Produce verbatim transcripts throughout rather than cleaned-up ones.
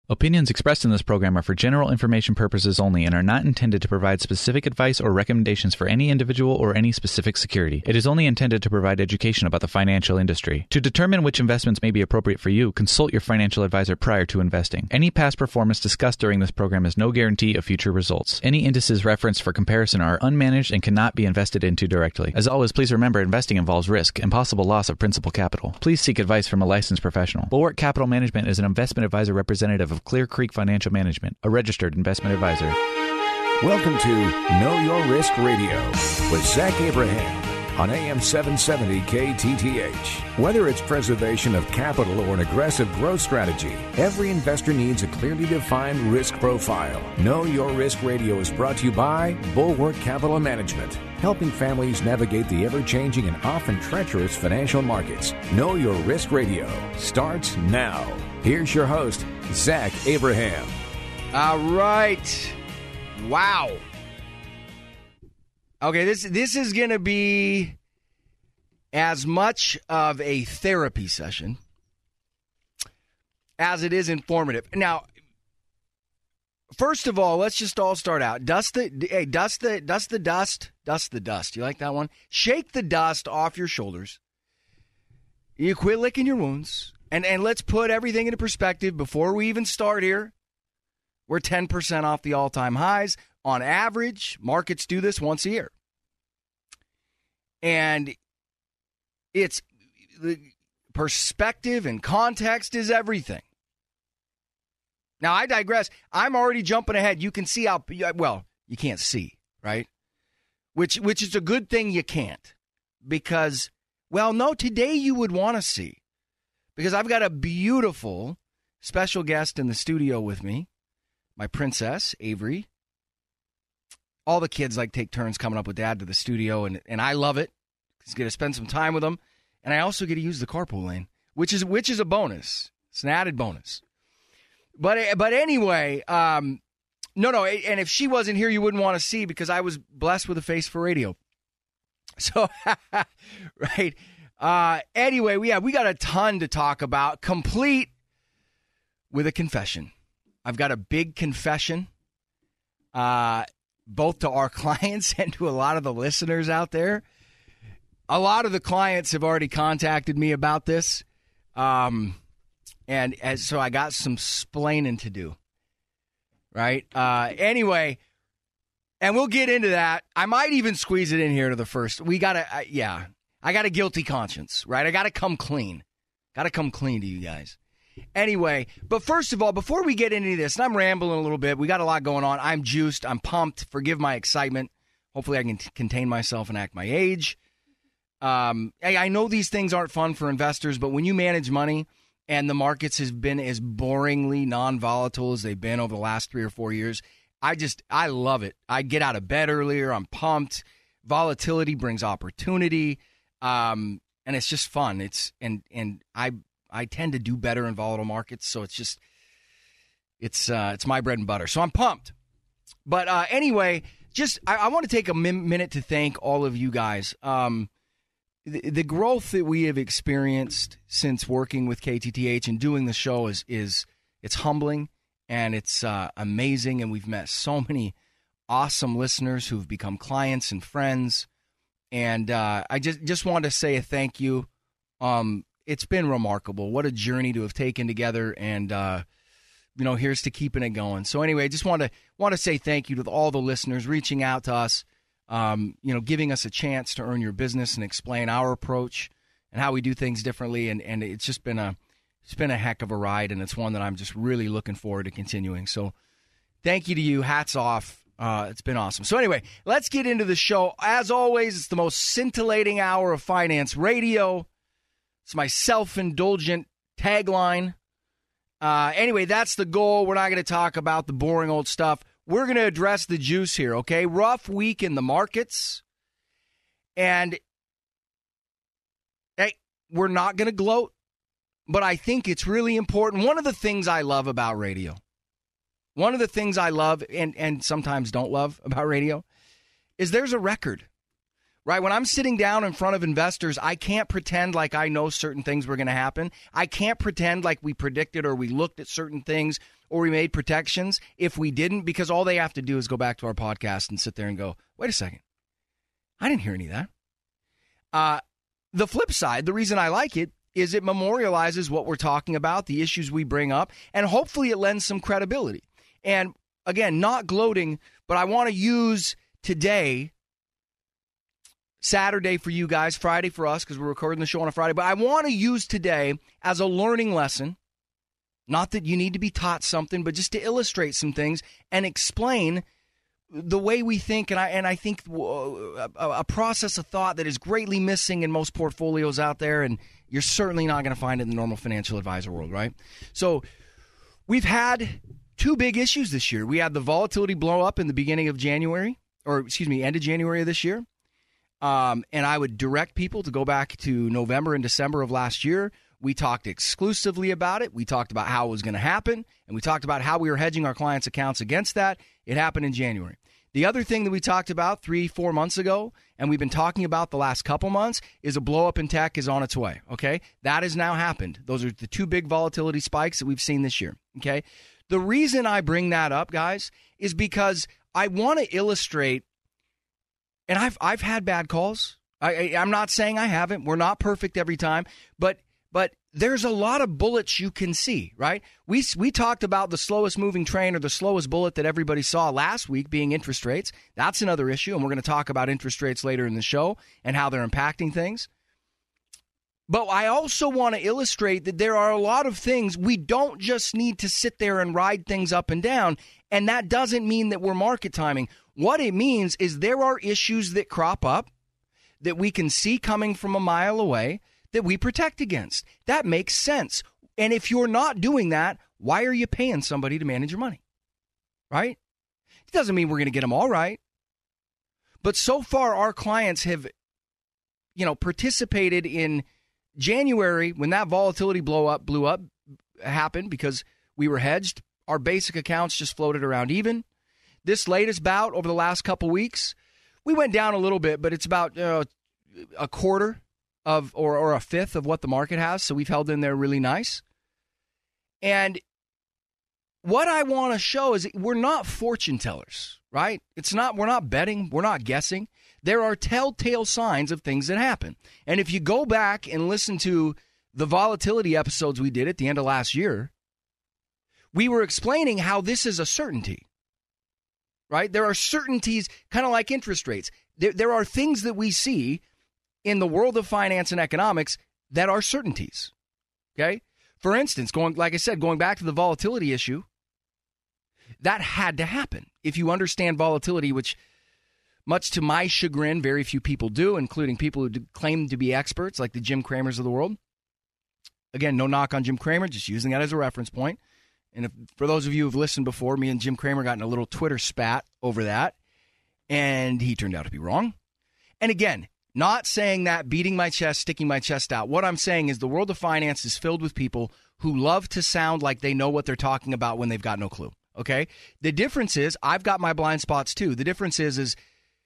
Opinions expressed in this program are for general information purposes only and are not intended to provide specific advice or recommendations for any individual or any specific security. It is only intended to provide education about the financial industry. To determine which investments may be appropriate for you, consult your financial advisor prior to investing. Any past performance discussed during this program is no guarantee of future results. Any indices referenced for comparison are unmanaged and cannot be invested into directly. As always, please remember investing involves risk and possible loss of principal capital. Please seek advice from a licensed professional. Bulwark Capital Management is an investment advisor representative of Clear Creek Financial Management, a registered investment advisor. Welcome to Know Your Risk Radio with Zach Abraham on A M seven seventy K T T H. Whether it's preservation of capital or an aggressive growth strategy, every investor needs a clearly defined risk profile. Know Your Risk Radio is brought to you by Bulwark Capital Management, helping families navigate the ever-changing and often treacherous financial markets. Know Your Risk Radio starts now. Here's your host, Zach Abraham. All right. Wow. Okay, this this is going to be as much of a therapy session as it is informative. Now, first of all, let's just all start out. Dust the hey, dust the dust the dust, dust the dust. You like that one? Shake the dust off your shoulders. You quit licking your wounds. And and let's put everything into perspective before we even start here. We're ten percent off the all-time highs. On average, markets do this once a year. And it's the perspective and context is everything. Now, I digress. I'm already jumping ahead. You can see how, well, you can't see, right? Which which is a good thing you can't. Because, well, no, today you would want to see. Because I've got a beautiful special guest in the studio with me, my princess, Avery. All the kids like take turns coming up with Dad to the studio, and, and I love it. He's going to spend some time with them, and I also get to use the carpool lane, which is which is a bonus. It's an added bonus. But but anyway, um, no, no, and if she wasn't here, you wouldn't want to see because I was blessed with a face for radio. So, right. Uh, anyway, we have, we got a ton to talk about, complete with a confession. I've got a big confession, uh, both to our clients and to a lot of the listeners out there. A lot of the clients have already contacted me about this. Um, and as, so I got some splaining to do, right? Uh, anyway, and we'll get into that. I might even squeeze it in here to the first. We got to, uh, yeah. I got a guilty conscience, right? I got to come clean. Got to come clean to you guys. Anyway, but first of all, before we get into this, and I'm rambling a little bit. We got a lot going on. I'm juiced. I'm pumped. Forgive my excitement. Hopefully I can t- contain myself and act my age. Um, I, I know these things aren't fun for investors, but when you manage money and the markets has been as boringly non-volatile as they've been over the last three or four years, I just, I love it. I get out of bed earlier. I'm pumped. Volatility brings opportunity. Um, and it's just fun. It's, and, and I, I tend to do better in volatile markets. So it's just, it's, uh, it's my bread and butter. So I'm pumped. But, uh, anyway, just, I, I want to take a min- minute to thank all of you guys. Um, the, the growth that we have experienced since working with K T T H and doing the show is, is, it's humbling and it's, uh, amazing. And we've met so many awesome listeners who've become clients and friends. And uh, I just, just want to say a thank you. Um, it's been remarkable. What a journey to have taken together. And, uh, you know, here's to keeping it going. So anyway, I just want to want to say thank you to all the listeners reaching out to us, um, you know, giving us a chance to earn your business and explain our approach and how we do things differently. And, and it's just been a it's been a heck of a ride. And it's one that I'm just really looking forward to continuing. So thank you to you. Hats off. Uh, it's been awesome. So anyway, let's get into the show. As always, it's the most scintillating hour of finance radio. It's my self-indulgent tagline. Uh, anyway, that's the goal. We're not going to talk about the boring old stuff. We're going to address the juice here, okay? Rough week in the markets. And hey, we're not going to gloat, but I think it's really important. One of the things I love about radio, One of the things I love and, and sometimes don't love about radio is there's a record, right? When I'm sitting down in front of investors, I can't pretend like I know certain things were going to happen. I can't pretend like we predicted or we looked at certain things or we made protections if we didn't, because all they have to do is go back to our podcast and sit there and go, wait a second, I didn't hear any of that. Uh, the flip side, the reason I like it is it memorializes what we're talking about, the issues we bring up, and hopefully it lends some credibility. And again, not gloating, but I want to use today, Saturday for you guys, Friday for us, because we're recording the show on a Friday, but I want to use today as a learning lesson. Not that you need to be taught something, but just to illustrate some things and explain the way we think. And I and I think a, a process of thought that is greatly missing in most portfolios out there, and you're certainly not going to find it in the normal financial advisor world, right? So we've had two big issues this year. We had the volatility blow up in the beginning of January, or excuse me, end of January of this year. Um, and I would direct people to go back to November and December of last year. We talked exclusively about it. We talked about how it was going to happen, and we talked about how we were hedging our clients' accounts against that. It happened in January. The other thing that we talked about three, four months ago, and we've been talking about the last couple months, is a blow-up in tech is on its way, okay? That has now happened. Those are the two big volatility spikes that we've seen this year, okay? The reason I bring that up, guys, is because I want to illustrate. And I've I've had bad calls. I, I, I'm not saying I haven't. We're not perfect every time. But but there's a lot of bullets you can see, right? We we talked about the slowest moving train or the slowest bullet that everybody saw last week being interest rates. That's another issue, and we're going to talk about interest rates later in the show and how they're impacting things. But I also want to illustrate that there are a lot of things we don't just need to sit there and ride things up and down, and that doesn't mean that we're market timing. What it means is there are issues that crop up that we can see coming from a mile away that we protect against. That makes sense. And if you're not doing that, why are you paying somebody to manage your money? Right? It doesn't mean we're going to get them all right. But so far, our clients have, you know, participated in January when that volatility blow up, blew up, happened because we were hedged. Our basic accounts just floated around even. This latest bout over the last couple weeks, we went down a little bit, but it's about uh, a quarter of or, or a fifth of what the market has. So we've held in there really nice. And what I want to show is we're not fortune tellers, right? It's not, we're not betting, we're not guessing. There are telltale signs of things that happen. And if you go back and listen to the volatility episodes we did at the end of last year, we were explaining how this is a certainty. Right? There are certainties, kind of like interest rates. There, there are things that we see in the world of finance and economics that are certainties. Okay? For instance, going like I said, going back to the volatility issue, that had to happen. If you understand volatility, which much to my chagrin, very few people do, including people who claim to be experts like the Jim Cramers of the world. Again, no knock on Jim Cramer, just using that as a reference point. And if, for those of you who've listened before, me and Jim Cramer got in a little Twitter spat over that, and he turned out to be wrong. And again, not saying that, beating my chest, sticking my chest out. What I'm saying is the world of finance is filled with people who love to sound like they know what they're talking about when they've got no clue, okay? The difference is, I've got my blind spots too. The difference is, is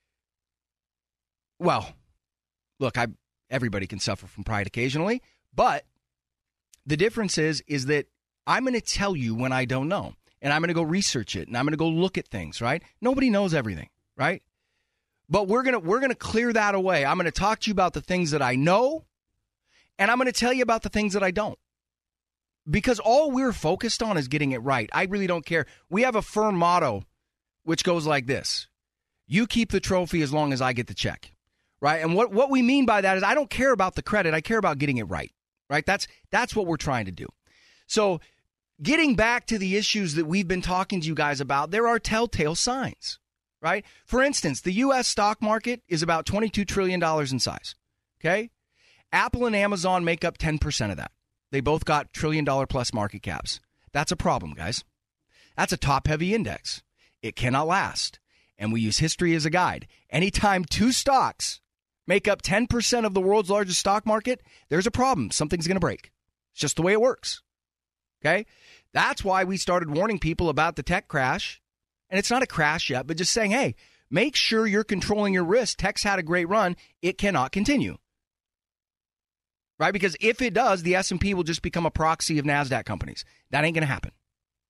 well, look, I everybody can suffer from pride occasionally, but the difference is, is that I'm going to tell you when I don't know, and I'm going to go research it, and I'm going to go look at things, right? Nobody knows everything, right? But we're going to we're going to clear that away. I'm going to talk to you about the things that I know, and I'm going to tell you about the things that I don't. Because all we're focused on is getting it right. I really don't care. We have a firm motto which goes like this: you keep the trophy as long as I get the check, right? And what, what we mean by that is I don't care about the credit. I care about getting it right, right? That's that's what we're trying to do. So getting back to the issues that we've been talking to you guys about, there are telltale signs, right? For instance, the U S stock market is about twenty-two trillion dollars in size, okay? Apple and Amazon make up ten percent of that. They both got trillion-dollar plus market caps. That's a problem, guys. That's a top-heavy index. It cannot last, and we use history as a guide. Anytime two stocks make up ten percent of the world's largest stock market, there's a problem. Something's going to break. It's just the way it works. Okay? That's why we started warning people about the tech crash. And it's not a crash yet, but just saying, hey, make sure you're controlling your risk. Tech's had a great run. It cannot continue. Right? Because if it does, the S and P will just become a proxy of NASDAQ companies. That ain't going to happen.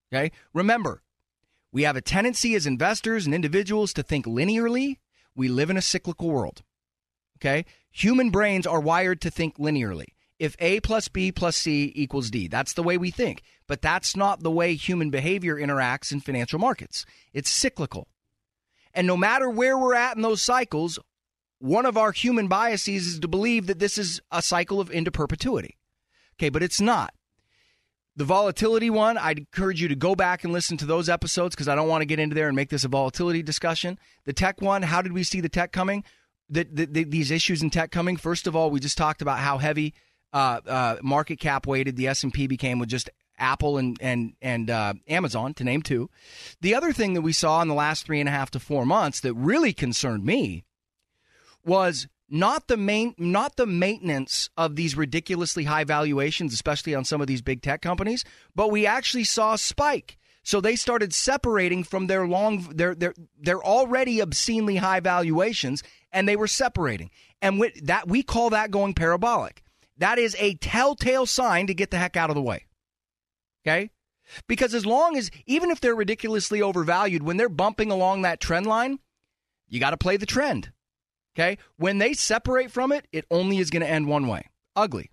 Okay? Remember, we have a tendency as investors and individuals to think linearly. We live in a cyclical world. Okay? Human brains are wired to think linearly. If A plus B plus C equals D, that's the way we think. But that's not the way human behavior interacts in financial markets. It's cyclical. And no matter where we're at in those cycles, one of our human biases is to believe that this is a cycle of into perpetuity. Okay, but it's not. The volatility one, I'd encourage you to go back and listen to those episodes because I don't want to get into there and make this a volatility discussion. The tech one, how did we see the tech coming? The, the, the, these issues in tech coming? First of all, we just talked about how heavy uh, uh, market cap weighted the S and P became with just Apple and and and uh, Amazon, to name two. The other thing that we saw in the last three and a half to four months that really concerned me was not the main, not the maintenance of these ridiculously high valuations, especially on some of these big tech companies, but we actually saw a spike. So they started separating from their long, their their their already obscenely high valuations, and they were separating. And with that, we call that going parabolic. That is a telltale sign to get the heck out of the way. Okay? Because as long as, even if they're ridiculously overvalued, when they're bumping along that trend line, you got to play the trend. Okay? When they separate from it, it only is going to end one way. Ugly.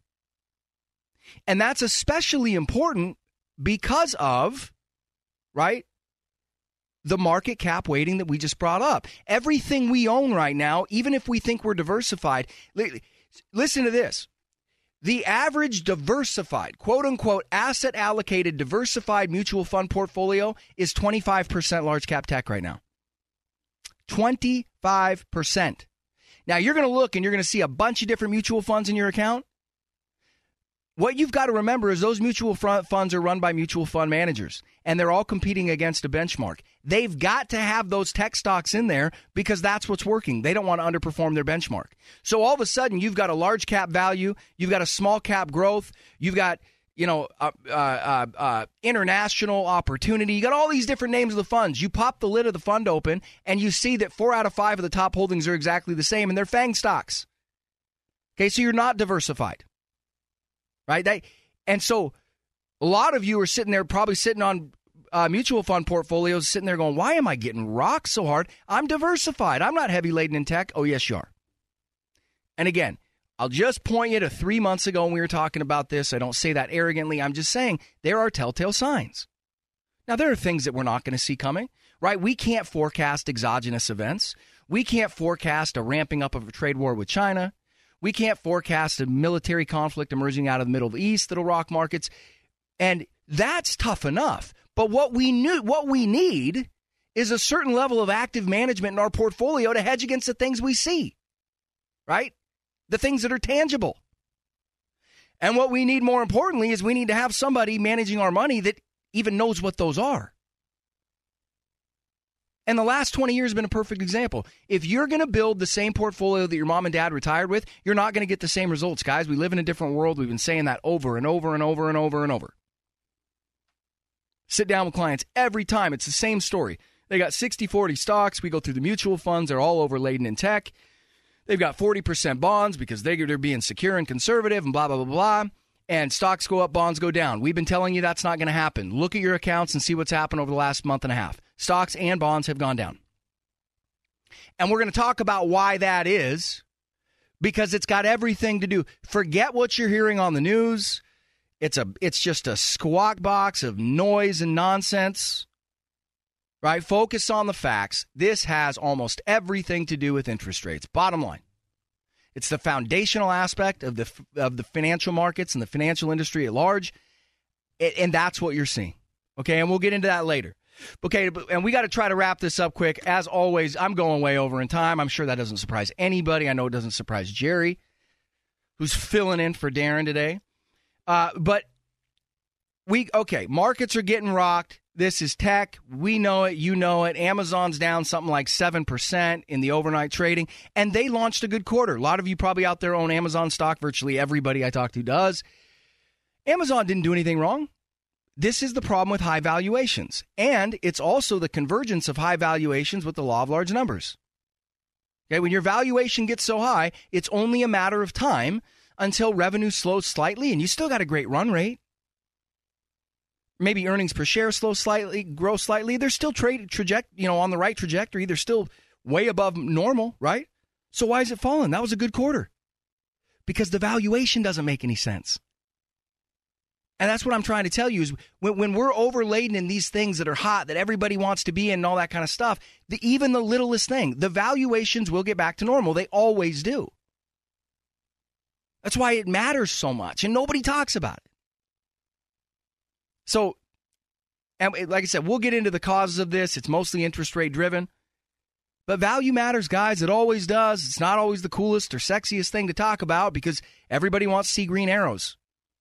And that's especially important because of, right, the market cap weighting that we just brought up. Everything we own right now, even if we think we're diversified, listen to this. The average diversified, quote-unquote, asset-allocated, diversified mutual fund portfolio is twenty-five percent large cap tech right now. twenty-five percent. Now, you're going to look and you're going to see a bunch of different mutual funds in your account. What you've got to remember is those mutual funds are run by mutual fund managers, and they're all competing against a benchmark. They've got to have those tech stocks in there because that's what's working. They don't want to underperform their benchmark. So all of a sudden, you've got a large cap value, you've got a small cap growth, you've got, you know, uh, uh, uh, uh, international opportunity. You got all these different names of the funds. You pop the lid of the fund open, and you see that four out of five of the top holdings are exactly the same, and they're FANG stocks. Okay, so you're not diversified. Right? They, and so a lot of you are sitting there probably sitting on uh, mutual fund portfolios, sitting there going, why am I getting rocked so hard? I'm diversified. I'm not heavy laden in tech. Oh, yes, you are. And again, I'll just point you to three months ago when we were talking about this. I don't say that arrogantly. I'm just saying there are telltale signs. Now, there are things that we're not going to see coming, right? We can't forecast exogenous events. We can't forecast a ramping up of a trade war with China. We can't forecast a military conflict emerging out of the Middle East that'll rock markets. And that's tough enough. But what we knew, what we need is a certain level of active management in our portfolio to hedge against the things we see, right? The things that are tangible. And what we need more importantly is we need to have somebody managing our money that even knows what those are. And the last twenty years has been a perfect example. If you're going to build the same portfolio that your mom and dad retired with, you're not going to get the same results, guys. We live in a different world. We've been saying that over and over and over and over and over. Sit down with clients every time. It's the same story. They got sixty forty stocks. We go through the mutual funds. They're all overladen in tech. They've got forty percent bonds because they're being secure and conservative and blah, blah, blah, blah. And stocks go up, bonds go down. We've been telling you that's not going to happen. Look at your accounts and see what's happened over the last month and a half. Stocks and bonds have gone down. And we're going to talk about why that is, because it's got everything to do. Forget what you're hearing on the news. It's a it's just a squawk box of noise and nonsense. Right? Focus on the facts. This has almost everything to do with interest rates. Bottom line. It's the foundational aspect of the of the financial markets and the financial industry at large, and that's what you're seeing. Okay, and we'll get into that later. Okay, and we got to try to wrap this up quick. As always, I'm going way over in time. I'm sure that doesn't surprise anybody. I know it doesn't surprise Jerry, who's filling in for Darren today. Uh, but we okay, markets are getting rocked. This is tech. We know it. You know it. Amazon's down something like seven percent in the overnight trading, and they launched a good quarter. A lot of you probably out there own Amazon stock. Virtually everybody I talk to does. Amazon didn't do anything wrong. This is the problem with high valuations, and it's also the convergence of high valuations with the law of large numbers. Okay, when your valuation gets so high, it's only a matter of time until revenue slows slightly, and you still got a great run rate. maybe earnings per share slow slightly, grow slightly. They're still trade traject, you know, on the right trajectory. They're still way above normal, right? So why is it falling? That was a good quarter. Because the valuation doesn't make any sense. And that's what I'm trying to tell you is when, when we're overladen in these things that are hot, that everybody wants to be in and all that kind of stuff, the, even the littlest thing, the valuations will get back to normal. They always do. That's why it matters so much, and nobody talks about it. So, and like I said, we'll get into the causes of this. It's mostly interest rate driven. But value matters, guys. It always does. It's not always the coolest or sexiest thing to talk about because everybody wants to see green arrows.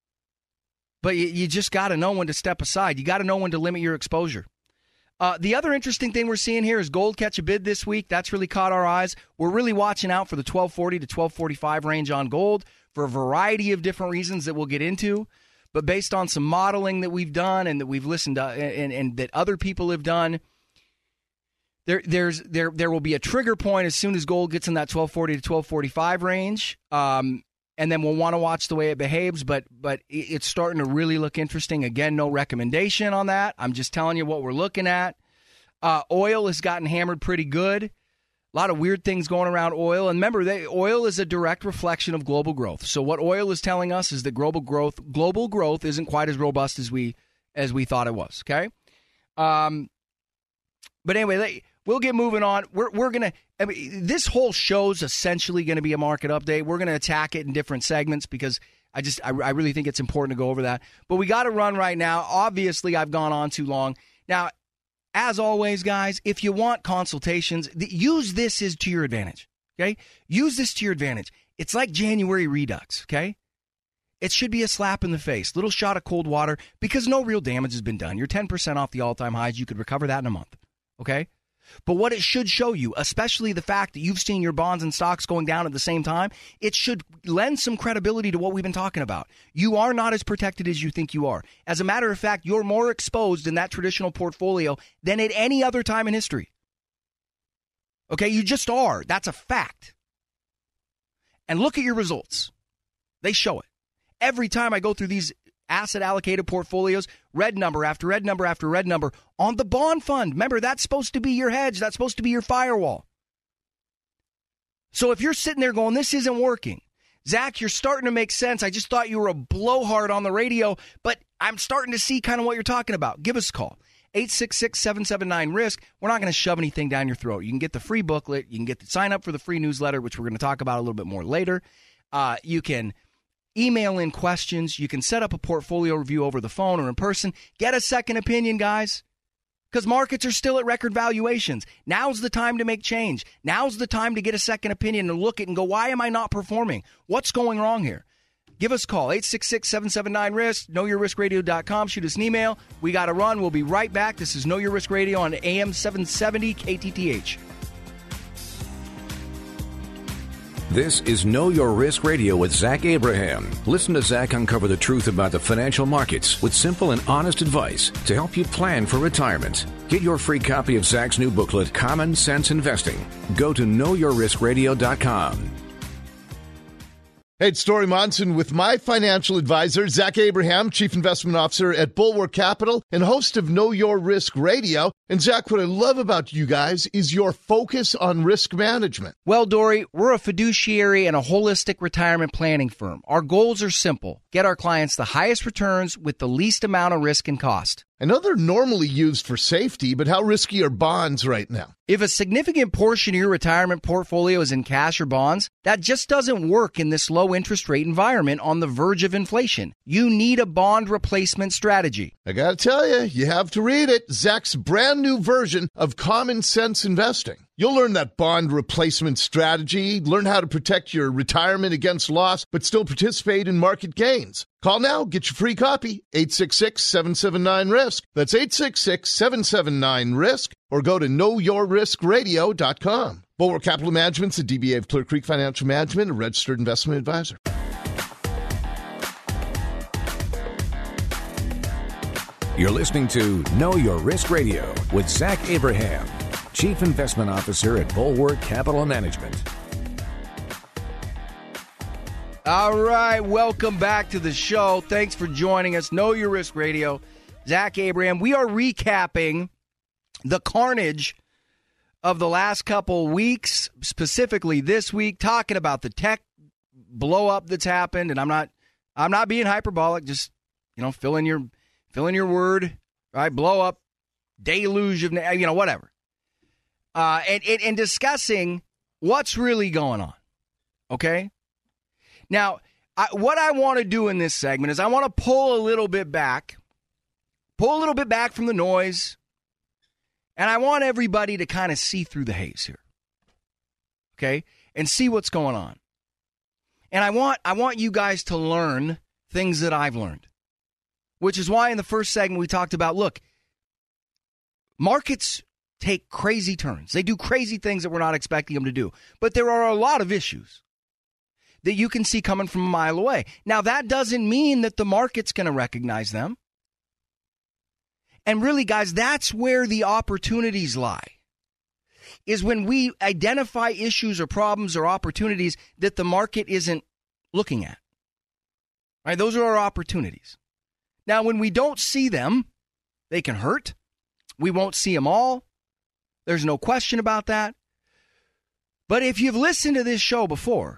But you, you just got to know when to step aside. You got to know when to limit your exposure. Uh, the other interesting thing we're seeing here is gold catch a bid this week. That's really caught our eyes. We're really watching out for the twelve forty to twelve forty-five range on gold for a variety of different reasons that we'll get into. But based on some modeling that we've done and that we've listened to and, and that other people have done, there there's there there will be a trigger point as soon as gold gets in that twelve forty to twelve forty-five range. Um, and then we'll want to watch the way it behaves, but but it's starting to really look interesting. Again, no recommendation on that. I'm just telling you what we're looking at. Uh, oil has gotten hammered pretty good. A lot of weird things going around oil. And remember, they, oil is a direct reflection of global growth. So what oil is telling us is that global growth global growth isn't quite as robust as we as we thought it was. Okay. Um. But anyway, they, we'll get moving on. We're we're gonna. I mean, this whole show's essentially going to be a market update. We're going to attack it in different segments because I just I, I really think it's important to go over that. But we got to run right now. Obviously, I've gone on too long. Now, as always, guys, if you want consultations, th- use this as to your advantage. Okay, use this to your advantage. It's like January redux. Okay. It should be a slap in the face, little shot of cold water because no real damage has been done. You're ten percent off the all-time highs. You could recover that in a month. Okay? But what it should show you, especially the fact that you've seen your bonds and stocks going down at the same time, it should lend some credibility to what we've been talking about. You are not as protected as you think you are. As a matter of fact, you're more exposed in that traditional portfolio than at any other time in history. Okay? You just are. That's a fact. And look at your results. They show it. Every time I go through these asset allocated portfolios, red number after red number after red number on the bond fund. Remember, that's supposed to be your hedge. That's supposed to be your firewall. So if you're sitting there going, this isn't working, Zach, you're starting to make sense. I just thought you were a blowhard on the radio, but I'm starting to see kind of what you're talking about. Give us a call. eight six six, seven seven nine, risk. We're not going to shove anything down your throat. You can get the free booklet. You can get the sign up for the free newsletter, which we're going to talk about a little bit more later. Uh, you can email in questions. You can set up a portfolio review over the phone or in person. Get a second opinion, guys, because markets are still at record valuations. Now's the time to make change. Now's the time to get a second opinion and look at it and go, why am I not performing? What's going wrong here? Give us a call, eight six six, seven seven nine, risk, know your risk radio dot com. Shoot us an email. We got to run. We'll be right back. This is Know Your Risk Radio on A M seven seventy K T T H. This is Know Your Risk Radio with Zach Abraham. Listen to Zach uncover the truth about the financial markets with simple and honest advice to help you plan for retirement. Get your free copy of Zach's new booklet, Common Sense Investing. Go to know your risk radio dot com. Hey, it's Story Monson with my financial advisor, Zach Abraham, Chief Investment Officer at Bulwark Capital and host of Know Your Risk Radio. And Zach, what I love about you guys is your focus on risk management. Well, Dory, we're a fiduciary and a holistic retirement planning firm. Our goals are simple. Get our clients the highest returns with the least amount of risk and cost. I know they're normally used for safety, but how risky are bonds right now? If a significant portion of your retirement portfolio is in cash or bonds, that just doesn't work in this low interest rate environment on the verge of inflation. You need a bond replacement strategy. I got to tell you, you have to read it. Zach's brand new version of Common Sense Investing. You'll learn that bond replacement strategy, learn how to protect your retirement against loss, but still participate in market gains. Call now, get your free copy, eight six six, seven seven nine, risk. That's eight six six, seven seven nine, risk, or go to know your risk radio dot com. Bulwark Capital Management's a D B A of Clear Creek Financial Management, a registered investment advisor. You're listening to Know Your Risk Radio with Zach Abraham, Chief Investment Officer at Bulwark Capital Management. All right, welcome back to the show. Thanks for joining us. Know Your Risk Radio. Zach Abraham. We are recapping the carnage of the last couple weeks, specifically this week, talking about the tech blow up that's happened. And I'm not, I'm not being hyperbolic. Just, you know, fill in your, fill in your word, right? Blow up, deluge of, you know, whatever. Uh, and, and, and discussing what's really going on. Okay. Now, I, what I want to do in this segment is I want to pull a little bit back, pull a little bit back from the noise. And I want everybody to kind of see through the haze here, okay, and see what's going on. And I want I want you guys to learn things that I've learned, which is why in the first segment we talked about, look, markets take crazy turns. They do crazy things that we're not expecting them to do. But there are a lot of issues that you can see coming from a mile away. Now, that doesn't mean that the market's going to recognize them. And really, guys, that's where the opportunities lie, is when we identify issues or problems or opportunities that the market isn't looking at. Right? Those are our opportunities. Now, when we don't see them, they can hurt. We won't see them all. There's no question about that. But if you've listened to this show before,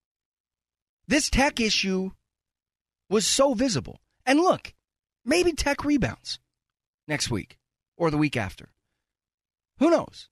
this tech issue was so visible. And look, maybe tech rebounds next week or the week after. Who knows?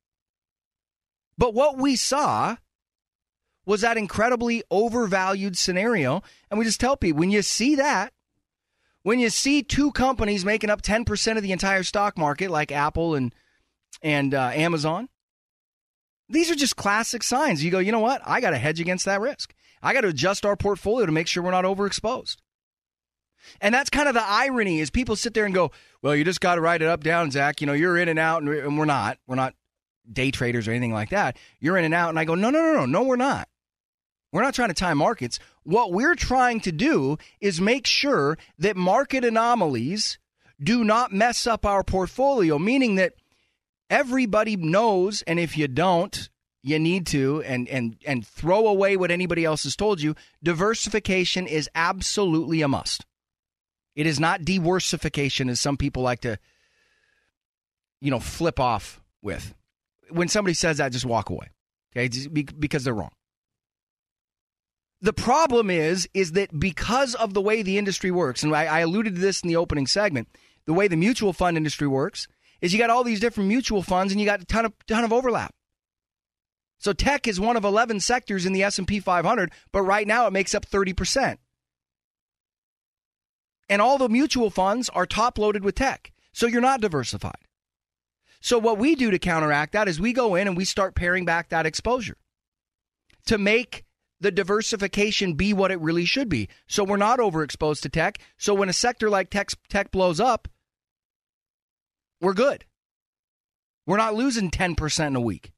But what we saw was that incredibly overvalued scenario. And we just tell people, when you see that, when you see two companies making up ten percent of the entire stock market, like Apple and, and uh, Amazon, these are just classic signs. You go, you know what? I got to hedge against that risk. I got to adjust our portfolio to make sure we're not overexposed. And that's kind of the irony, is people sit there and go, well, you just got to write it up, down, Zach. You know, you're in and out, and we're not. We're not day traders or anything like that. You're in and out. And I go, no, no, no, no, no, we're not. We're not trying to time markets. What we're trying to do is make sure that market anomalies do not mess up our portfolio, meaning that everybody knows, and if you don't, you need to, and, and, and throw away what anybody else has told you. Diversification is absolutely a must. It is not diversification, as some people like to, you know, flip off with. When somebody says that, just walk away, okay? Just because they're wrong. The problem is, is that because of the way the industry works, and I, I alluded to this in the opening segment, the way the mutual fund industry works is you got all these different mutual funds and you got a ton of ton of overlap. So tech is one of eleven sectors in the S and P five hundred, but right now it makes up thirty percent. And all the mutual funds are top-loaded with tech. So you're not diversified. So what we do to counteract that is we go in and we start paring back that exposure to make the diversification be what it really should be. So we're not overexposed to tech. So when a sector like tech, tech blows up, we're good. We're not losing ten percent in a week.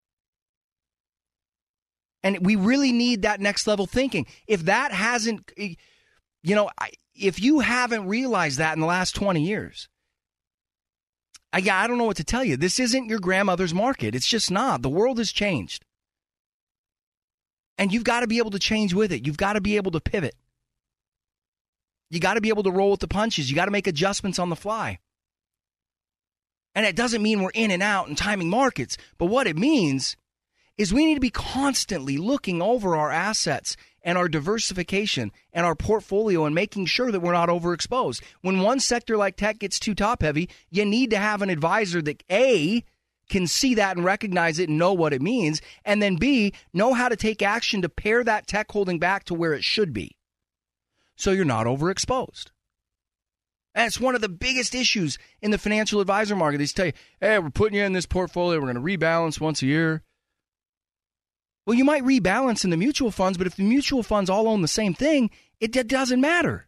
And we really need that next level thinking. If that hasn't, you know, if you haven't realized that in the last twenty years, I, yeah, I don't know what to tell you. This isn't your grandmother's market. It's just not. The world has changed. And you've got to be able to change with it. You've got to be able to pivot. You got to be able to roll with the punches. You got to make adjustments on the fly. And it doesn't mean we're in and out and timing markets. But what it means is we need to be constantly looking over our assets and our diversification and our portfolio and making sure that we're not overexposed. When one sector like tech gets too top-heavy, you need to have an advisor that, A, can see that and recognize it and know what it means, and then, B, know how to take action to pare that tech holding back to where it should be so you're not overexposed. And it's one of the biggest issues in the financial advisor market. They tell you, hey, we're putting you in this portfolio. We're going to rebalance once a year. Well, you might rebalance in the mutual funds, but if the mutual funds all own the same thing, it d- doesn't matter.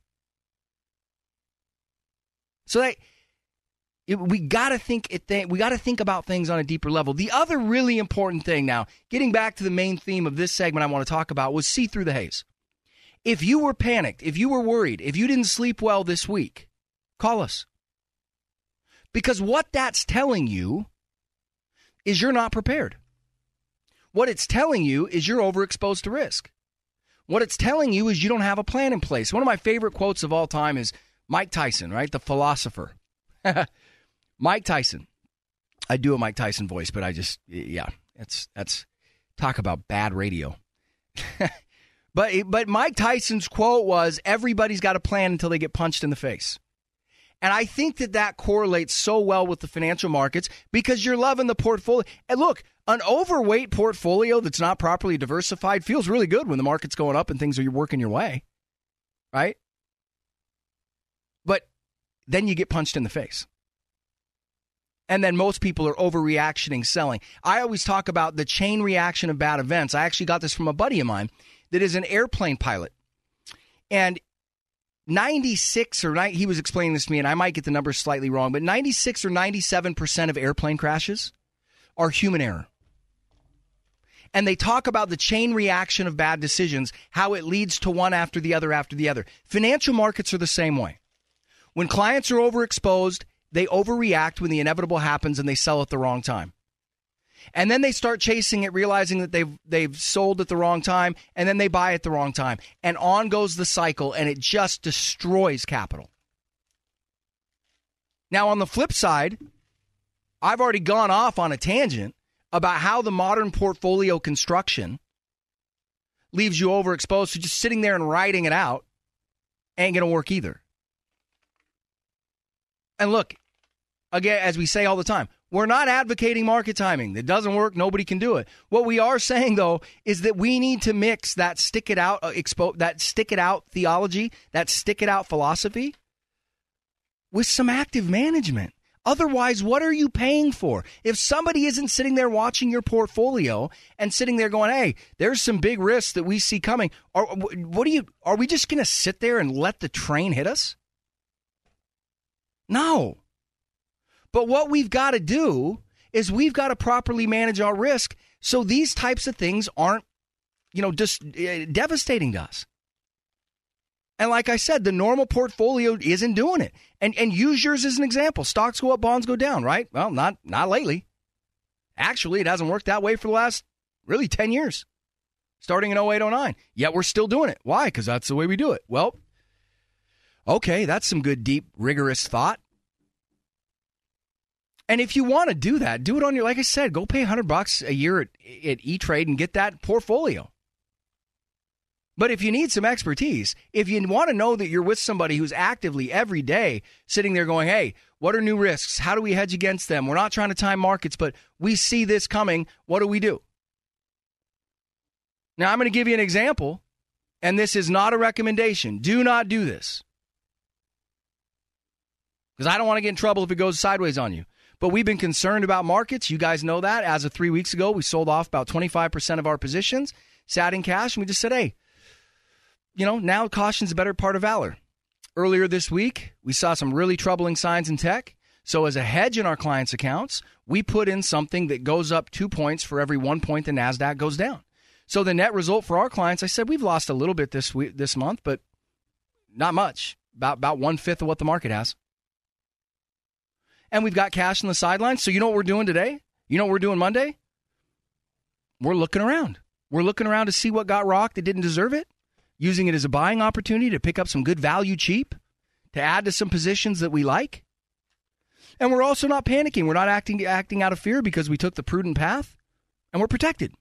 So that it, we got to think it. Th- we got to think about things on a deeper level. The other really important thing now, getting back to the main theme of this segment I want to talk about, was see through the haze. If you were panicked, if you were worried, if you didn't sleep well this week, call us. Because what that's telling you is you're not prepared. What it's telling you is you're overexposed to risk. What it's telling you is you don't have a plan in place. One of my favorite quotes of all time is Mike Tyson, right? The philosopher. Mike Tyson. I do a Mike Tyson voice, but I just, yeah, it's that's talk about bad radio. but but Mike Tyson's quote was, everybody's got a plan until they get punched in the face. And I think that that correlates so well with the financial markets because you're loving the portfolio. And look, an overweight portfolio that's not properly diversified feels really good when the market's going up and things are working your way, right? But then you get punched in the face. And then most people are overreactioning, selling. I always talk about the chain reaction of bad events. I actually got this from a buddy of mine that is an airplane pilot. And ninety-six or nine, he was explaining this to me, and I might get the numbers slightly wrong, but ninety-six or ninety-seven percent of airplane crashes are human error. And they talk about the chain reaction of bad decisions, how it leads to one after the other after the other. Financial markets are the same way. When clients are overexposed, they overreact when the inevitable happens and they sell at the wrong time. And then they start chasing it, realizing that they've they've sold at the wrong time, and then they buy at the wrong time. And on goes the cycle, and it just destroys capital. Now, on the flip side, I've already gone off on a tangent about how the modern portfolio construction leaves you overexposed, so just sitting there and writing it out ain't going to work either. And look, again, as we say all the time, we're not advocating market timing. It doesn't work. Nobody can do it. What we are saying, though, is that we need to mix that stick it out, uh, expo- that stick it out theology, that stick it out philosophy with some active management. Otherwise, what are you paying for? If somebody isn't sitting there watching your portfolio and sitting there going, hey, there's some big risks that we see coming, are, what do you, are we just going to sit there and let the train hit us? No. But what we've got to do is we've got to properly manage our risk so these types of things aren't, you know, just uh, devastating to us. And like I said, the normal portfolio isn't doing it. And and use yours as an example. Stocks go up, bonds go down, right? Well, not not lately. Actually, it hasn't worked that way for the last, really, ten years, starting in oh eight, oh nine. Yet we're still doing it. Why? Because that's the way we do it. Well, okay, that's some good, deep, rigorous thought. And if you want to do that, do it on your, like I said, go pay one hundred bucks a year at, at E-Trade and get that portfolio. But if you need some expertise, if you want to know that you're with somebody who's actively every day sitting there going, hey, what are new risks? How do we hedge against them? We're not trying to time markets, but we see this coming. What do we do? Now, I'm going to give you an example, and this is not a recommendation. Do not do this. Because I don't want to get in trouble if it goes sideways on you. But we've been concerned about markets. You guys know that. As of three weeks ago, we sold off about twenty-five percent of our positions, sat in cash, and we just said, hey, you know, now caution's a better part of valor. Earlier this week, we saw some really troubling signs in tech. So as a hedge in our clients' accounts, we put in something that goes up two points for every one point the NASDAQ goes down. So the net result for our clients, I said, we've lost a little bit this week, this month, but not much, about, about one-fifth of what the market has. And we've got cash on the sidelines. So you know what we're doing today? You know what we're doing Monday? We're looking around. We're looking around to see what got rocked that didn't deserve it, using it as a buying opportunity to pick up some good value cheap, to add to some positions that we like. And we're also not panicking. We're not acting acting out of fear because we took the prudent path, and we're protected.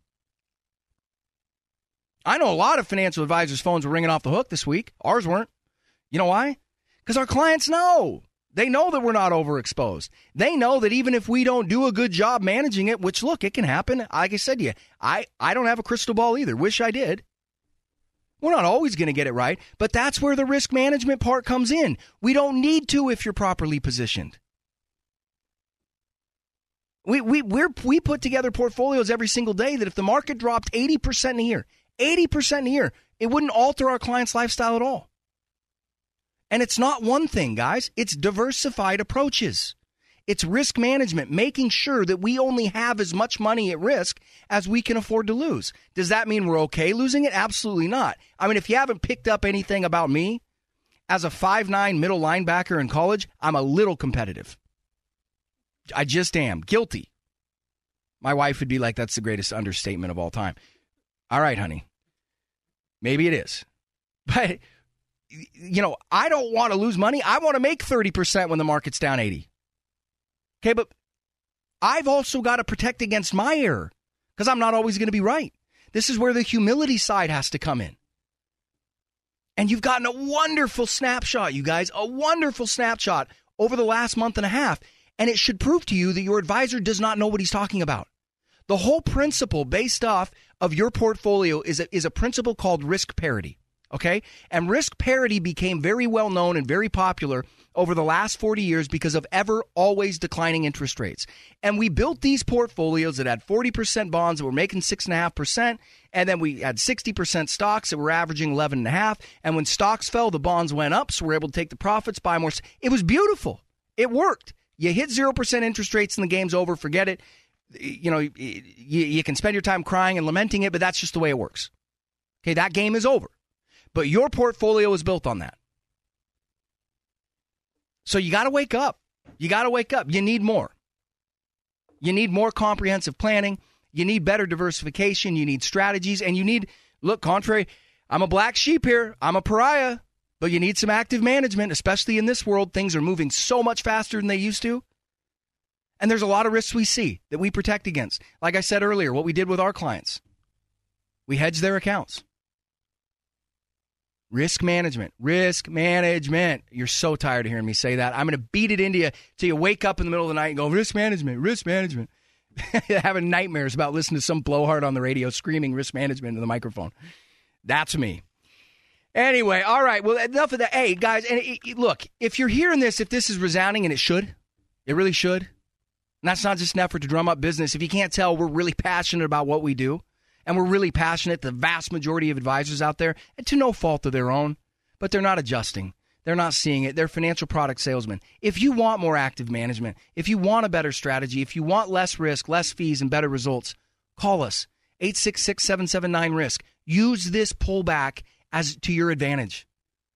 I know a lot of financial advisors' phones were ringing off the hook this week. Ours weren't. You know why? Because our clients know. They know that we're not overexposed. They know that even if we don't do a good job managing it, which, look, it can happen. Like I said to you, I, I don't have a crystal ball either. Wish I did. We're not always going to get it right, but that's where the risk management part comes in. We don't need to if you're properly positioned. We we we're, we put together portfolios every single day that if the market dropped eighty percent in a year, eighty percent in a year, it wouldn't alter our clients' lifestyle at all. And it's not one thing, guys. It's diversified approaches. It's risk management, making sure that we only have as much money at risk as we can afford to lose. Does that mean we're okay losing it? Absolutely not. I mean, if you haven't picked up anything about me, as a five nine middle linebacker in college, I'm a little competitive. I just am. Guilty. My wife would be like, that's the greatest understatement of all time. All right, honey. Maybe it is. But you know, I don't want to lose money. I want to make thirty percent when the market's down eighty. Okay, but I've also got to protect against my error because I'm not always going to be right. This is where the humility side has to come in. And you've gotten a wonderful snapshot, you guys, a wonderful snapshot over the last month and a half. And it should prove to you that your advisor does not know what he's talking about. The whole principle based off of your portfolio is a, is a principle called risk parity. Okay? And risk parity became very well known and very popular over the last forty years because of ever always declining interest rates. And we built these portfolios that had forty percent bonds that were making six point five percent. And then we had sixty percent stocks that were averaging eleven point five. And when stocks fell, the bonds went up. So we're able to take the profits, buy more. It was beautiful. It worked. You hit zero percent interest rates and the game's over. Forget it. You know, you, you can spend your time crying and lamenting it, but that's just the way it works. Okay, that game is over. But your portfolio is built on that. So you got to wake up. You got to wake up. You need more. You need more comprehensive planning. You need better diversification. You need strategies. And you need, look, contrary, I'm a black sheep here. I'm a pariah. But you need some active management, especially in this world. Things are moving so much faster than they used to. And there's a lot of risks we see that we protect against. Like I said earlier, what we did with our clients. We hedged their accounts. Risk management. Risk management. You're so tired of hearing me say that. I'm going to beat it into you till you wake up in the middle of the night and go, risk management, risk management. Having nightmares about listening to some blowhard on the radio screaming risk management into the microphone. That's me. Anyway, all right. Well, enough of that. Hey, guys, and it, it, look, if you're hearing this, if this is resounding, and it should, it really should, and that's not just an effort to drum up business. If you can't tell, we're really passionate about what we do. And we're really passionate, the vast majority of advisors out there, and to no fault of their own, but they're not adjusting. They're not seeing it. They're financial product salesmen. If you want more active management, if you want a better strategy, if you want less risk, less fees, and better results, call us, eight six six, seven seven nine, risk. Use this pullback as to your advantage.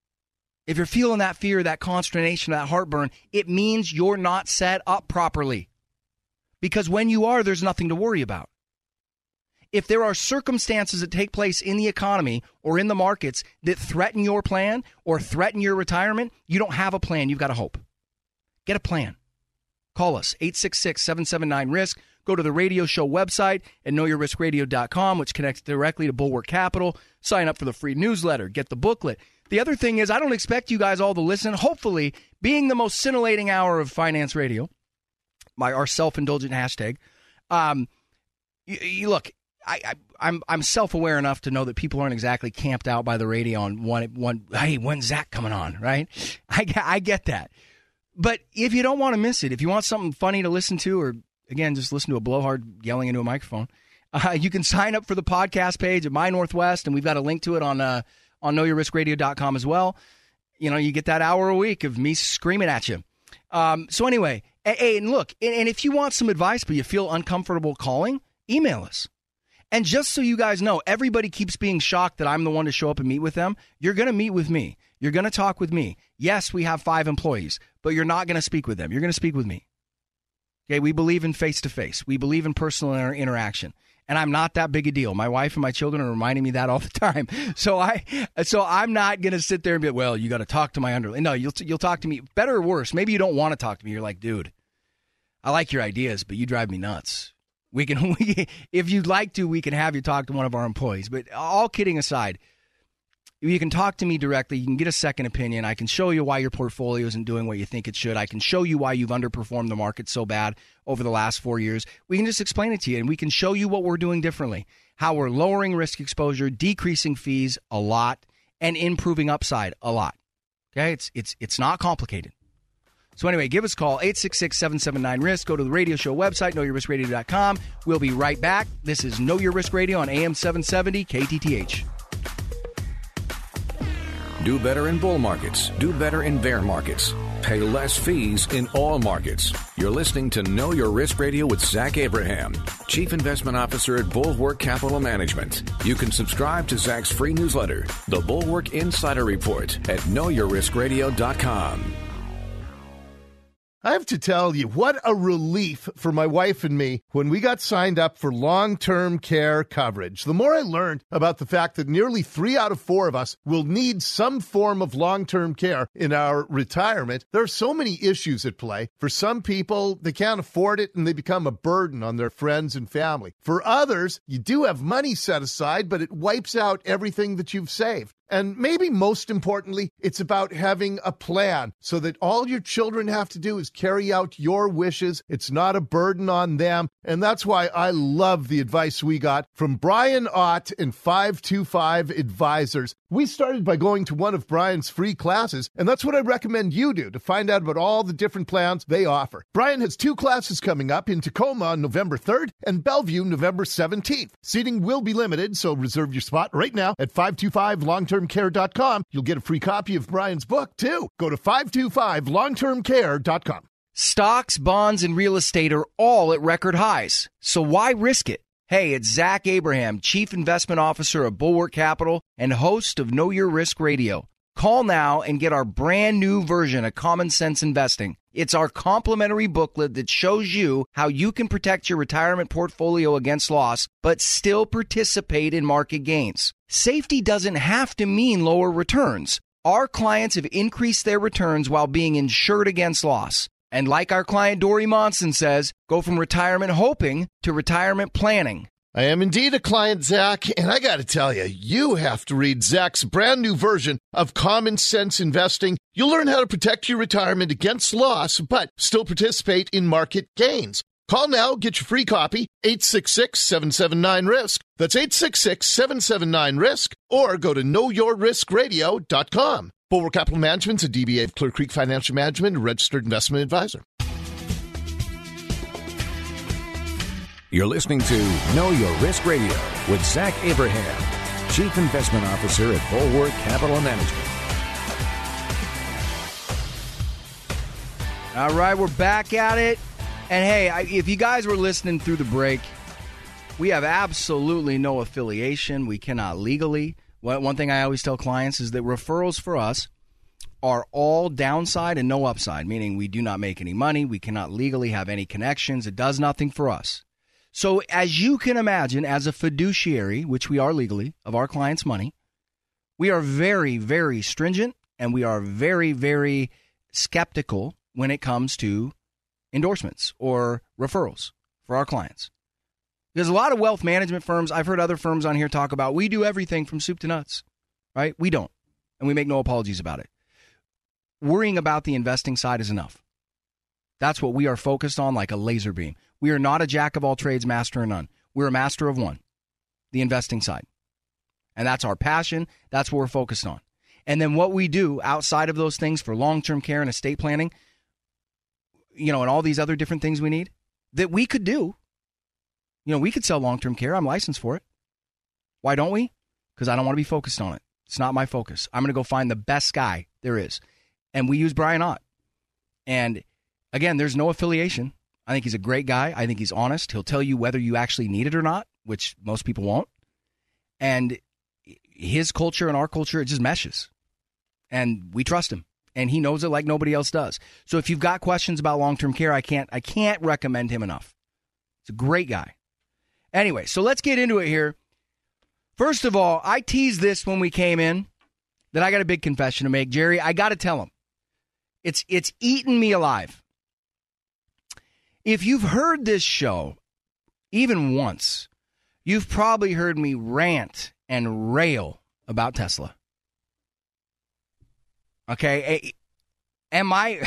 If you're feeling that fear, that consternation, that heartburn, it means you're not set up properly. Because when you are, there's nothing to worry about. If there are circumstances that take place in the economy or in the markets that threaten your plan or threaten your retirement, you don't have a plan. You've got a hope. Get a plan. Call us, eight six six, seven seven nine, risk. Go to the radio show website at know your risk radio dot com, which connects directly to Bulwark Capital. Sign up for the free newsletter. Get the booklet. The other thing is, I don't expect you guys all to listen. Hopefully, being the most scintillating hour of finance radio, my our self-indulgent hashtag, um, you, you look, I, I, I'm I'm self-aware enough to know that people aren't exactly camped out by the radio on one, one hey, when's Zach coming on, right? I, I get that. But if you don't want to miss it, if you want something funny to listen to, or, again, just listen to a blowhard yelling into a microphone, uh, you can sign up for the podcast page at My Northwest, and we've got a link to it on uh, on know your risk radio dot com as well. You know, you get that hour a week of me screaming at you. Um, so anyway, and, and look, and, and if you want some advice but you feel uncomfortable calling, email us. And just so you guys know, everybody keeps being shocked that I'm the one to show up and meet with them. You're going to meet with me. You're going to talk with me. Yes, we have five employees, but you're not going to speak with them. You're going to speak with me. Okay, we believe in face-to-face. We believe in personal inter- interaction. And I'm not that big a deal. My wife and my children are reminding me that all the time. So, I, so I'm not going to sit there and be like, well, you got to talk to my underling. No, you'll, you'll talk to me. Better or worse, maybe you don't want to talk to me. You're like, dude, I like your ideas, but you drive me nuts. We can, we, if you'd like to, we can have you talk to one of our employees. But all kidding aside, you can talk to me directly. You can get a second opinion. I can show you why your portfolio isn't doing what you think it should. I can show you why you've underperformed the market so bad over the last four years. We can just explain it to you, and we can show you what we're doing differently, how we're lowering risk exposure, decreasing fees a lot, and improving upside a lot. Okay, it's it's it's not complicated. So anyway, give us a call, eight six six, seven seven nine, risk. Go to the radio show website, know your risk radio dot com. We'll be right back. This is Know Your Risk Radio on A M seven seventy K T T H. Do better in bull markets. Do better in bear markets. Pay less fees in all markets. You're listening to Know Your Risk Radio with Zach Abraham, Chief Investment Officer at Bulwark Capital Management. You can subscribe to Zach's free newsletter, The Bulwark Insider Report, at know your risk radio dot com. I have to tell you, what a relief for my wife and me when we got signed up for long-term care coverage. The more I learned about the fact that nearly three out of four of us will need some form of long-term care in our retirement, there are so many issues at play. For some people, they can't afford it and they become a burden on their friends and family. For others, you do have money set aside, but it wipes out everything that you've saved. And maybe most importantly, it's about having a plan so that all your children have to do is carry out your wishes. It's not a burden on them. And that's why I love the advice we got from Brian Ott and five two five Advisors. We started by going to one of Brian's free classes, and that's what I recommend you do to find out about all the different plans they offer. Brian has two classes coming up in Tacoma on November third and Bellevue November seventeenth. Seating will be limited, so reserve your spot right now at five two five long term care dot com. You'll get a free copy of Brian's book, too. Go to five two five long term care dot com. Stocks, bonds, and real estate are all at record highs, so why risk it? Hey, it's Zach Abraham, Chief Investment Officer of Bulwark Capital and host of Know Your Risk Radio. Call now and get our brand new version of Common Sense Investing. It's our complimentary booklet that shows you how you can protect your retirement portfolio against loss, but still participate in market gains. Safety doesn't have to mean lower returns. Our clients have increased their returns while being insured against loss. And like our client Dory Monson says, go from retirement hoping to retirement planning. I am indeed a client, Zach, and I got to tell you, you have to read Zach's brand new version of Common Sense Investing. You'll learn how to protect your retirement against loss, but still participate in market gains. Call now, get your free copy, eight six six, seven seven nine, risk. That's eight six six, seven seven nine, risk, or go to know your risk radio dot com. Bulwark Capital Management's a D B A of Clear Creek Financial Management, a registered investment advisor. You're listening to Know Your Risk Radio with Zach Abraham, Chief Investment Officer at Bulwark Capital Management. All right, we're back at it. And hey, I, if you guys were listening through the break, we have absolutely no affiliation. We cannot legally. One thing I always tell clients is that referrals for us are all downside and no upside, meaning we do not make any money. We cannot legally have any connections. It does nothing for us. So as you can imagine, as a fiduciary, which we are legally, of our clients' money, we are very, very stringent and we are very, very skeptical when it comes to endorsements or referrals for our clients. There's a lot of wealth management firms. I've heard other firms on here talk about, we do everything from soup to nuts, right? We don't, and we make no apologies about it. Worrying about the investing side is enough. That's what we are focused on like a laser beam. We are not a jack of all trades, master of none. We're a master of one, the investing side. And that's our passion. That's what we're focused on. And then what we do outside of those things for long-term care and estate planning, you know, and all these other different things we need that we could do. You know, we could sell long-term care. I'm licensed for it. Why don't we? Because I don't want to be focused on it. It's not my focus. I'm going to go find the best guy there is. And we use Brian Ott. And again, there's no affiliation. I think he's a great guy. I think he's honest. He'll tell you whether you actually need it or not, which most people won't. And his culture and our culture, it just meshes. And we trust him. And he knows it like nobody else does. So if you've got questions about long-term care, I can't I can't recommend him enough. He's a great guy. Anyway, so let's get into it here. First of all, I teased this when we came in that I got a big confession to make. Jerry, I got to tell him. It's it's eaten me alive. If you've heard this show even once, you've probably heard me rant and rail about Tesla. Okay? And my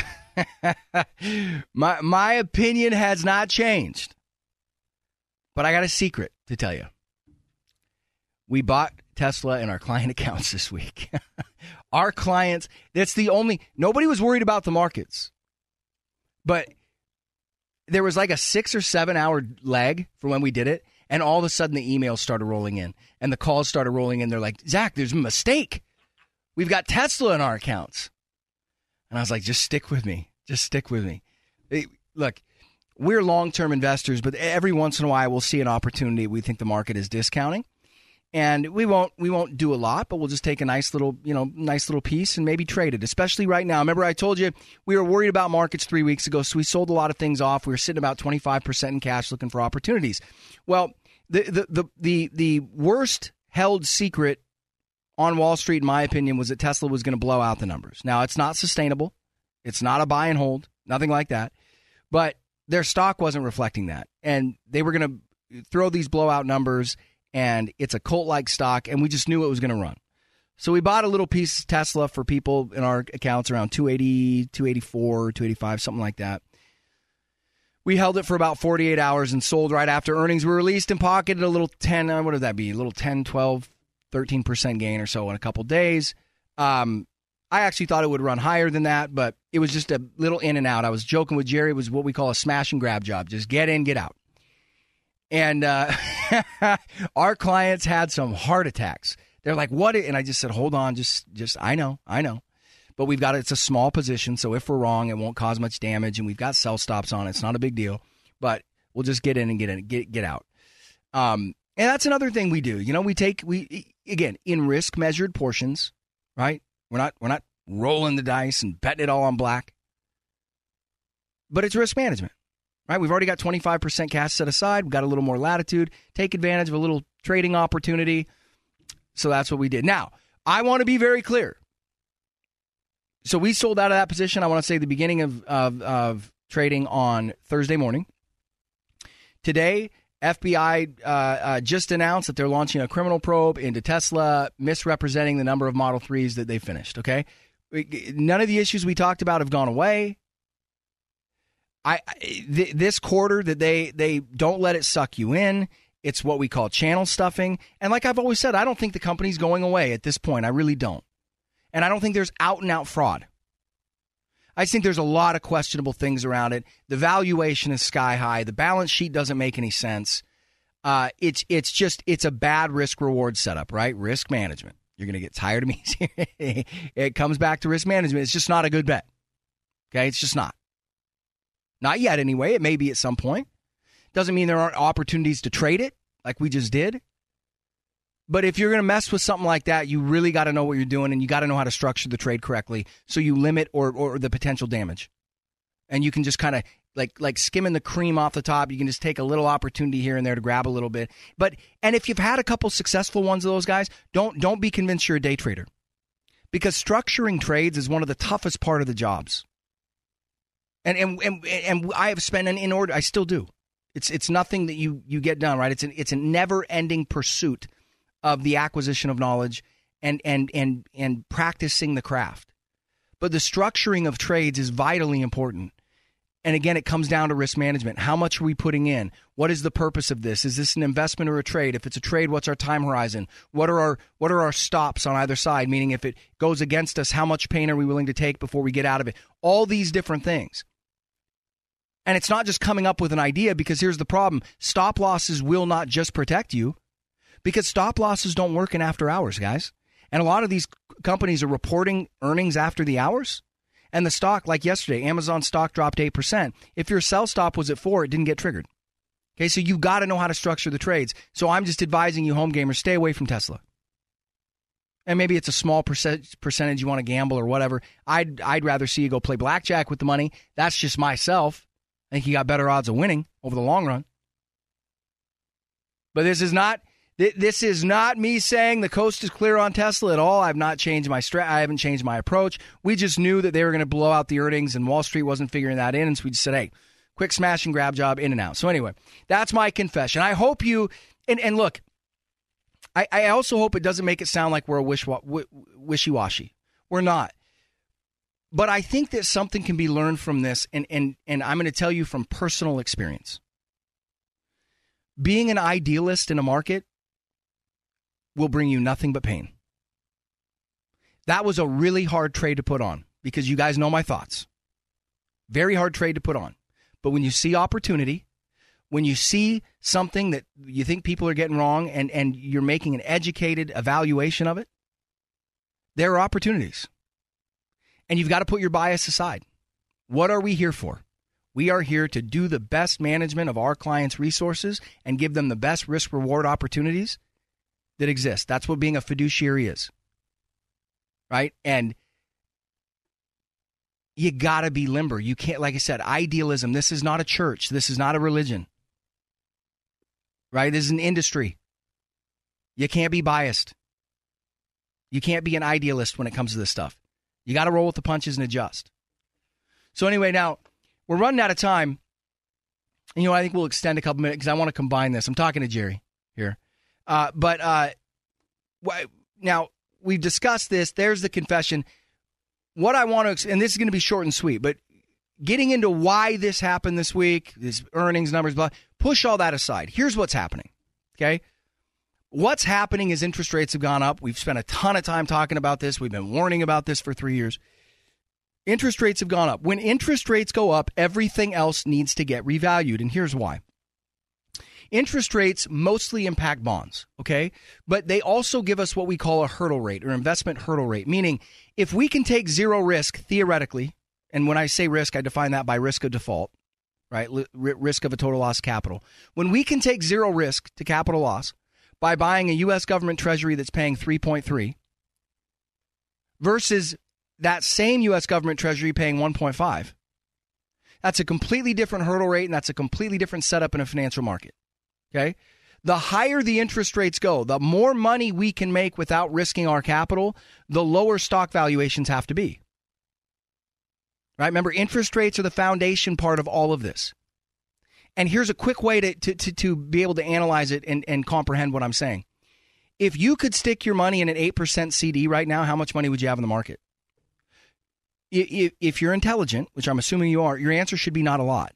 my my opinion has not changed. But I got a secret to tell you. We bought Tesla in our client accounts this week. Our clients, that's the only, nobody was worried about the markets. But there was like a six or seven hour lag from when we did it. And all of a sudden the emails started rolling in and the calls started rolling in. They're like, Zach, there's a mistake. We've got Tesla in our accounts. And I was like, just stick with me. Just stick with me. Hey, look, we're long-term investors, but every once in a while we'll see an opportunity we think the market is discounting. And we won't we won't do a lot, but we'll just take a nice little, you know, nice little piece and maybe trade it, especially right now. Remember I told you we were worried about markets three weeks ago, so we sold a lot of things off. We were sitting about twenty-five percent in cash looking for opportunities. Well, the the the the, the worst held secret on Wall Street, in my opinion, was that Tesla was going to blow out the numbers. Now, it's not sustainable. It's not a buy and hold, nothing like that. But their stock wasn't reflecting that. And they were going to throw these blowout numbers, and it's a cult-like stock, and we just knew it was going to run. So we bought a little piece of Tesla for people in our accounts around two eighty, two eighty-four, two eighty-five, something like that. We held it for about forty-eight hours and sold right after earnings were released and pocketed a little ten, what would that be, a little ten, twelve, thirteen percent gain or so in a couple days. Um, I actually thought it would run higher than that, but it was just a little in and out. I was joking with Jerry. It was what we call a smash and grab job. Just get in, get out. And uh, our clients had some heart attacks. They're like, what? And I just said, hold on, just, just, I know, I know. But we've got, it's a small position, so if we're wrong, it won't cause much damage, and we've got sell stops on it. It's not a big deal, but we'll just get in and get in, get, get out. Um, and that's another thing we do. You know, we take, we, again, in risk measured portions, right? We're not, we're not rolling the dice and betting it all on black, but it's risk management. Right, we've already got twenty-five percent cash set aside. We've got a little more latitude. Take advantage of a little trading opportunity. So that's what we did. Now, I want to be very clear. So we sold out of that position, I want to say the beginning of, of, of trading on Thursday morning. Today, F B I uh, uh, just announced that they're launching a criminal probe into Tesla, misrepresenting the number of Model threes that they finished, okay? None of the issues we talked about have gone away. I th- this quarter that they they don't let it suck you in. It's what we call channel stuffing. And like I've always said, I don't think the company's going away at this point. I really don't. And I don't think there's out and out fraud. I think there's a lot of questionable things around it. The valuation is sky high. The balance sheet doesn't make any sense. Uh, it's it's just it's a bad risk reward setup, right? Risk management. You're gonna get tired of me. It comes back to risk management. It's just not a good bet. Okay, it's just not. Not yet, anyway. It may be at some point. Doesn't mean there aren't opportunities to trade it like we just did. But if you're going to mess with something like that, you really got to know what you're doing, and you got to know how to structure the trade correctly so you limit or, or the potential damage. And you can just kind of like like skimming the cream off the top. You can just take a little opportunity here and there to grab a little bit. But and if you've had a couple successful ones of those guys, don't don't be convinced you're a day trader, because structuring trades is one of the toughest part of the jobs. And and and and I have spent an inordinate. I still do. It's it's nothing that you you get done, right? It's an it's a never ending pursuit of the acquisition of knowledge and and and and practicing the craft. But the structuring of trades is vitally important. And again, it comes down to risk management. How much are we putting in? What is the purpose of this? Is this an investment or a trade? If it's a trade, what's our time horizon? What are our what are our stops on either side? Meaning, if it goes against us, how much pain are we willing to take before we get out of it? All these different things. And it's not just coming up with an idea, because here's the problem. Stop losses will not just protect you, because stop losses don't work in after hours, guys. And a lot of these companies are reporting earnings after the hours. And the stock, like yesterday, Amazon stock dropped eight percent. If your sell stop was at four, it didn't get triggered. Okay, so you got to know how to structure the trades. So I'm just advising you, home gamers, stay away from Tesla. And maybe it's a small percent, percentage you want to gamble or whatever. I'd, I'd rather see you go play blackjack with the money. That's just myself. I think you got better odds of winning over the long run. But this is not this is not me saying the coast is clear on Tesla at all. I've not changed my strat. I haven't changed my approach. We just knew that they were going to blow out the earnings, and Wall Street wasn't figuring that in, and so we just said, "Hey, quick smash and grab job, in and out." So anyway, that's my confession. I hope you and, and look. I, I also hope it doesn't make it sound like we're a wish, wishy-washy. We're not. But I think that something can be learned from this, and, and, and I'm going to tell you from personal experience. Being an idealist in a market will bring you nothing but pain. That was a really hard trade to put on, because you guys know my thoughts. Very hard trade to put on. But when you see opportunity, when you see something that you think people are getting wrong, and, and you're making an educated evaluation of it, there are opportunities. And you've got to put your bias aside. What are we here for? We are here to do the best management of our clients' resources and give them the best risk-reward opportunities. that exist. That's what being a fiduciary is. Right? And you got to be limber. You can't, like I said, idealism. This is not a church. This is not a religion. Right? This is an industry. You can't be biased. You can't be an idealist when it comes to this stuff. You got to roll with the punches and adjust. So anyway, now we're running out of time. And, you know, I think we'll extend a couple minutes because I want to combine this. I'm talking to Jerry here. Uh, but uh, wh- now we've discussed this. There's the confession. What I want to, and this is going to be short and sweet, but getting into why this happened this week, this earnings numbers, blah, push all that aside. Here's what's happening. Okay. What's happening is interest rates have gone up. We've spent a ton of time talking about this. We've been warning about this for three years. Interest rates have gone up. When interest rates go up, everything else needs to get revalued. And here's why. Interest rates mostly impact bonds, okay? But they also give us what we call a hurdle rate or investment hurdle rate, meaning if we can take zero risk theoretically, and when I say risk, I define that by risk of default, right? L- risk of a total loss capital. When we can take zero risk to capital loss by buying a U S government treasury that's paying three point three versus that same U S government treasury paying one point five, that's a completely different hurdle rate, and that's a completely different setup in a financial market. Okay? The higher the interest rates go, the more money we can make without risking our capital, the lower stock valuations have to be. Right? Remember, interest rates are the foundation part of all of this. And here's a quick way to, to, to, to be able to analyze it and, and comprehend what I'm saying. If you could stick your money in an eight percent C D right now, how much money would you have in the market? If, if you're intelligent, which I'm assuming you are, your answer should be not a lot.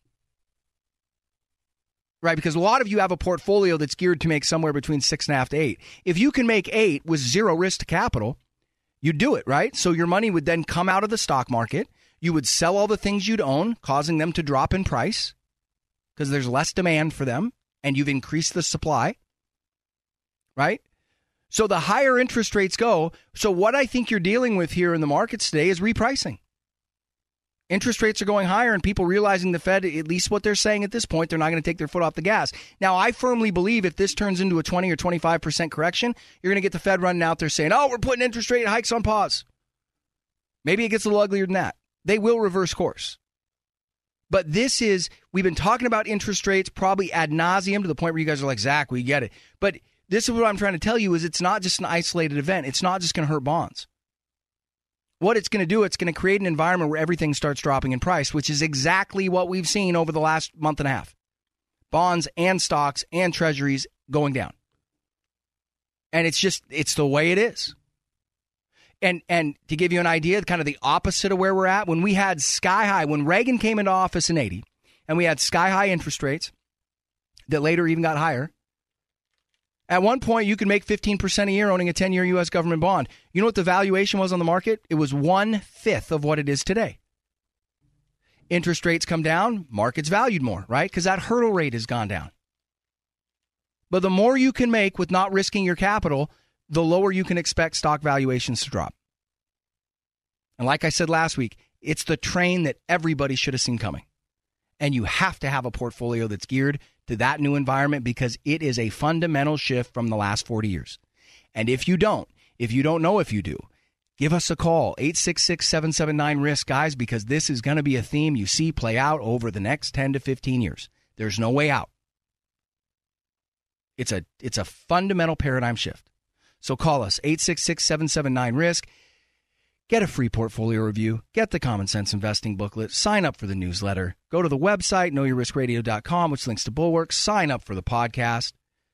Right, because a lot of you have a portfolio that's geared to make somewhere between six and a half to eight. If you can make eight with zero risk to capital, you do it, right? So your money would then come out of the stock market. You would sell all the things you'd own, causing them to drop in price because there's less demand for them, and you've increased the supply, right? So the higher interest rates go. So what I think you're dealing with here in the markets today is repricing. Interest rates are going higher, and people realizing the Fed, at least what they're saying at this point, they're not going to take their foot off the gas. Now, I firmly believe if this turns into a twenty or twenty-five percent correction, you're going to get the Fed running out there saying, oh, we're putting interest rate hikes on pause. Maybe it gets a little uglier than that. They will reverse course. But this is, we've been talking about interest rates probably ad nauseum to the point where you guys are like, Zach, we get it. But this is what I'm trying to tell you is it's not just an isolated event. It's not just going to hurt bonds. What it's going to do, it's going to create an environment where everything starts dropping in price, which is exactly what we've seen over the last month and a half. Bonds and stocks and treasuries going down. And it's just, it's the way it is. And and to give you an idea, kind of the opposite of where we're at, when we had sky high, when Reagan came into office in eighty, and we had sky high interest rates that later even got higher, at one point, you could make fifteen percent a year owning a ten-year U S government bond. You know what the valuation was on the market? It was one-fifth of what it is today. Interest rates come down, markets valued more, right? Because that hurdle rate has gone down. But the more you can make with not risking your capital, the lower you can expect stock valuations to drop. And like I said last week, it's the train that everybody should have seen coming. And you have to have a portfolio that's geared to that new environment because it is a fundamental shift from the last forty years. And if you don't, if you don't know if you do, give us a call, eight six six, seven seven nine, risk, guys, because this is going to be a theme you see play out over the next ten to fifteen years. There's no way out. It's a, it's a fundamental paradigm shift. So call us, eight six six, seven seven nine, risk. Get a free portfolio review. Get the Common Sense Investing booklet. Sign up for the newsletter. Go to the website, know your risk radio dot com, which links to Bulwark. Sign up for the podcast.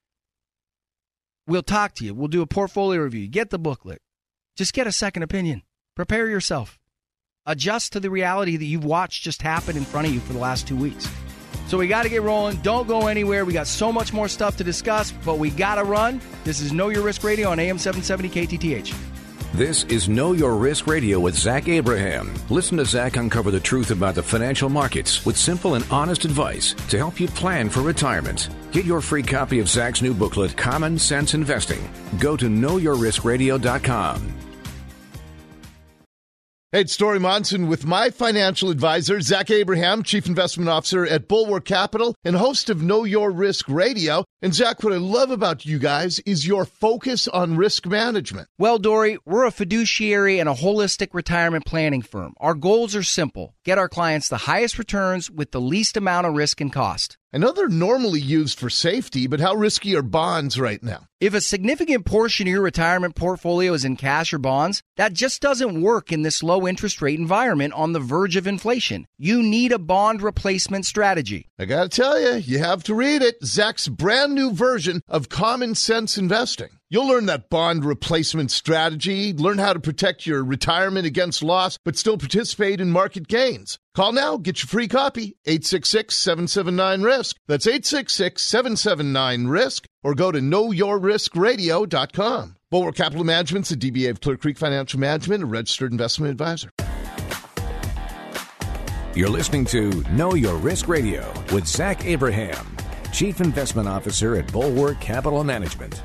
We'll talk to you. We'll do a portfolio review. Get the booklet. Just get a second opinion. Prepare yourself. Adjust to the reality that you've watched just happen in front of you for the last two weeks. So we got to get rolling. Don't go anywhere. We got so much more stuff to discuss, but we got to run. This is Know Your Risk Radio on A M seven seventy K T T H. This is Know Your Risk Radio with Zach Abraham. Listen to Zach uncover the truth about the financial markets with simple and honest advice to help you plan for retirement. Get your free copy of Zach's new booklet, Common Sense Investing. Go to know your risk radio dot com. Hey, it's Story Monson with my financial advisor, Zach Abraham, Chief Investment Officer at Bulwark Capital and host of Know Your Risk Radio. And Zach, what I love about you guys is your focus on risk management. Well, Dory, we're a fiduciary and a holistic retirement planning firm. Our goals are simple. Get our clients the highest returns with the least amount of risk and cost. I know they're normally used for safety, but how risky are bonds right now? If a significant portion of your retirement portfolio is in cash or bonds, that just doesn't work in this low interest rate environment on the verge of inflation. You need a bond replacement strategy. I got to tell you, you have to read it. Zach's brand new version of Common Sense Investing. You'll learn that bond replacement strategy, learn how to protect your retirement against loss, but still participate in market gains. Call now, get your free copy, eight six six, seven seven nine, risk. That's eight six six, seven seven nine, risk, or go to know your risk radio dot com. Bulwark Capital Management's a D B A of Clear Creek Financial Management, a registered investment advisor. You're listening to Know Your Risk Radio with Zach Abraham, Chief Investment Officer at Bulwark Capital Management.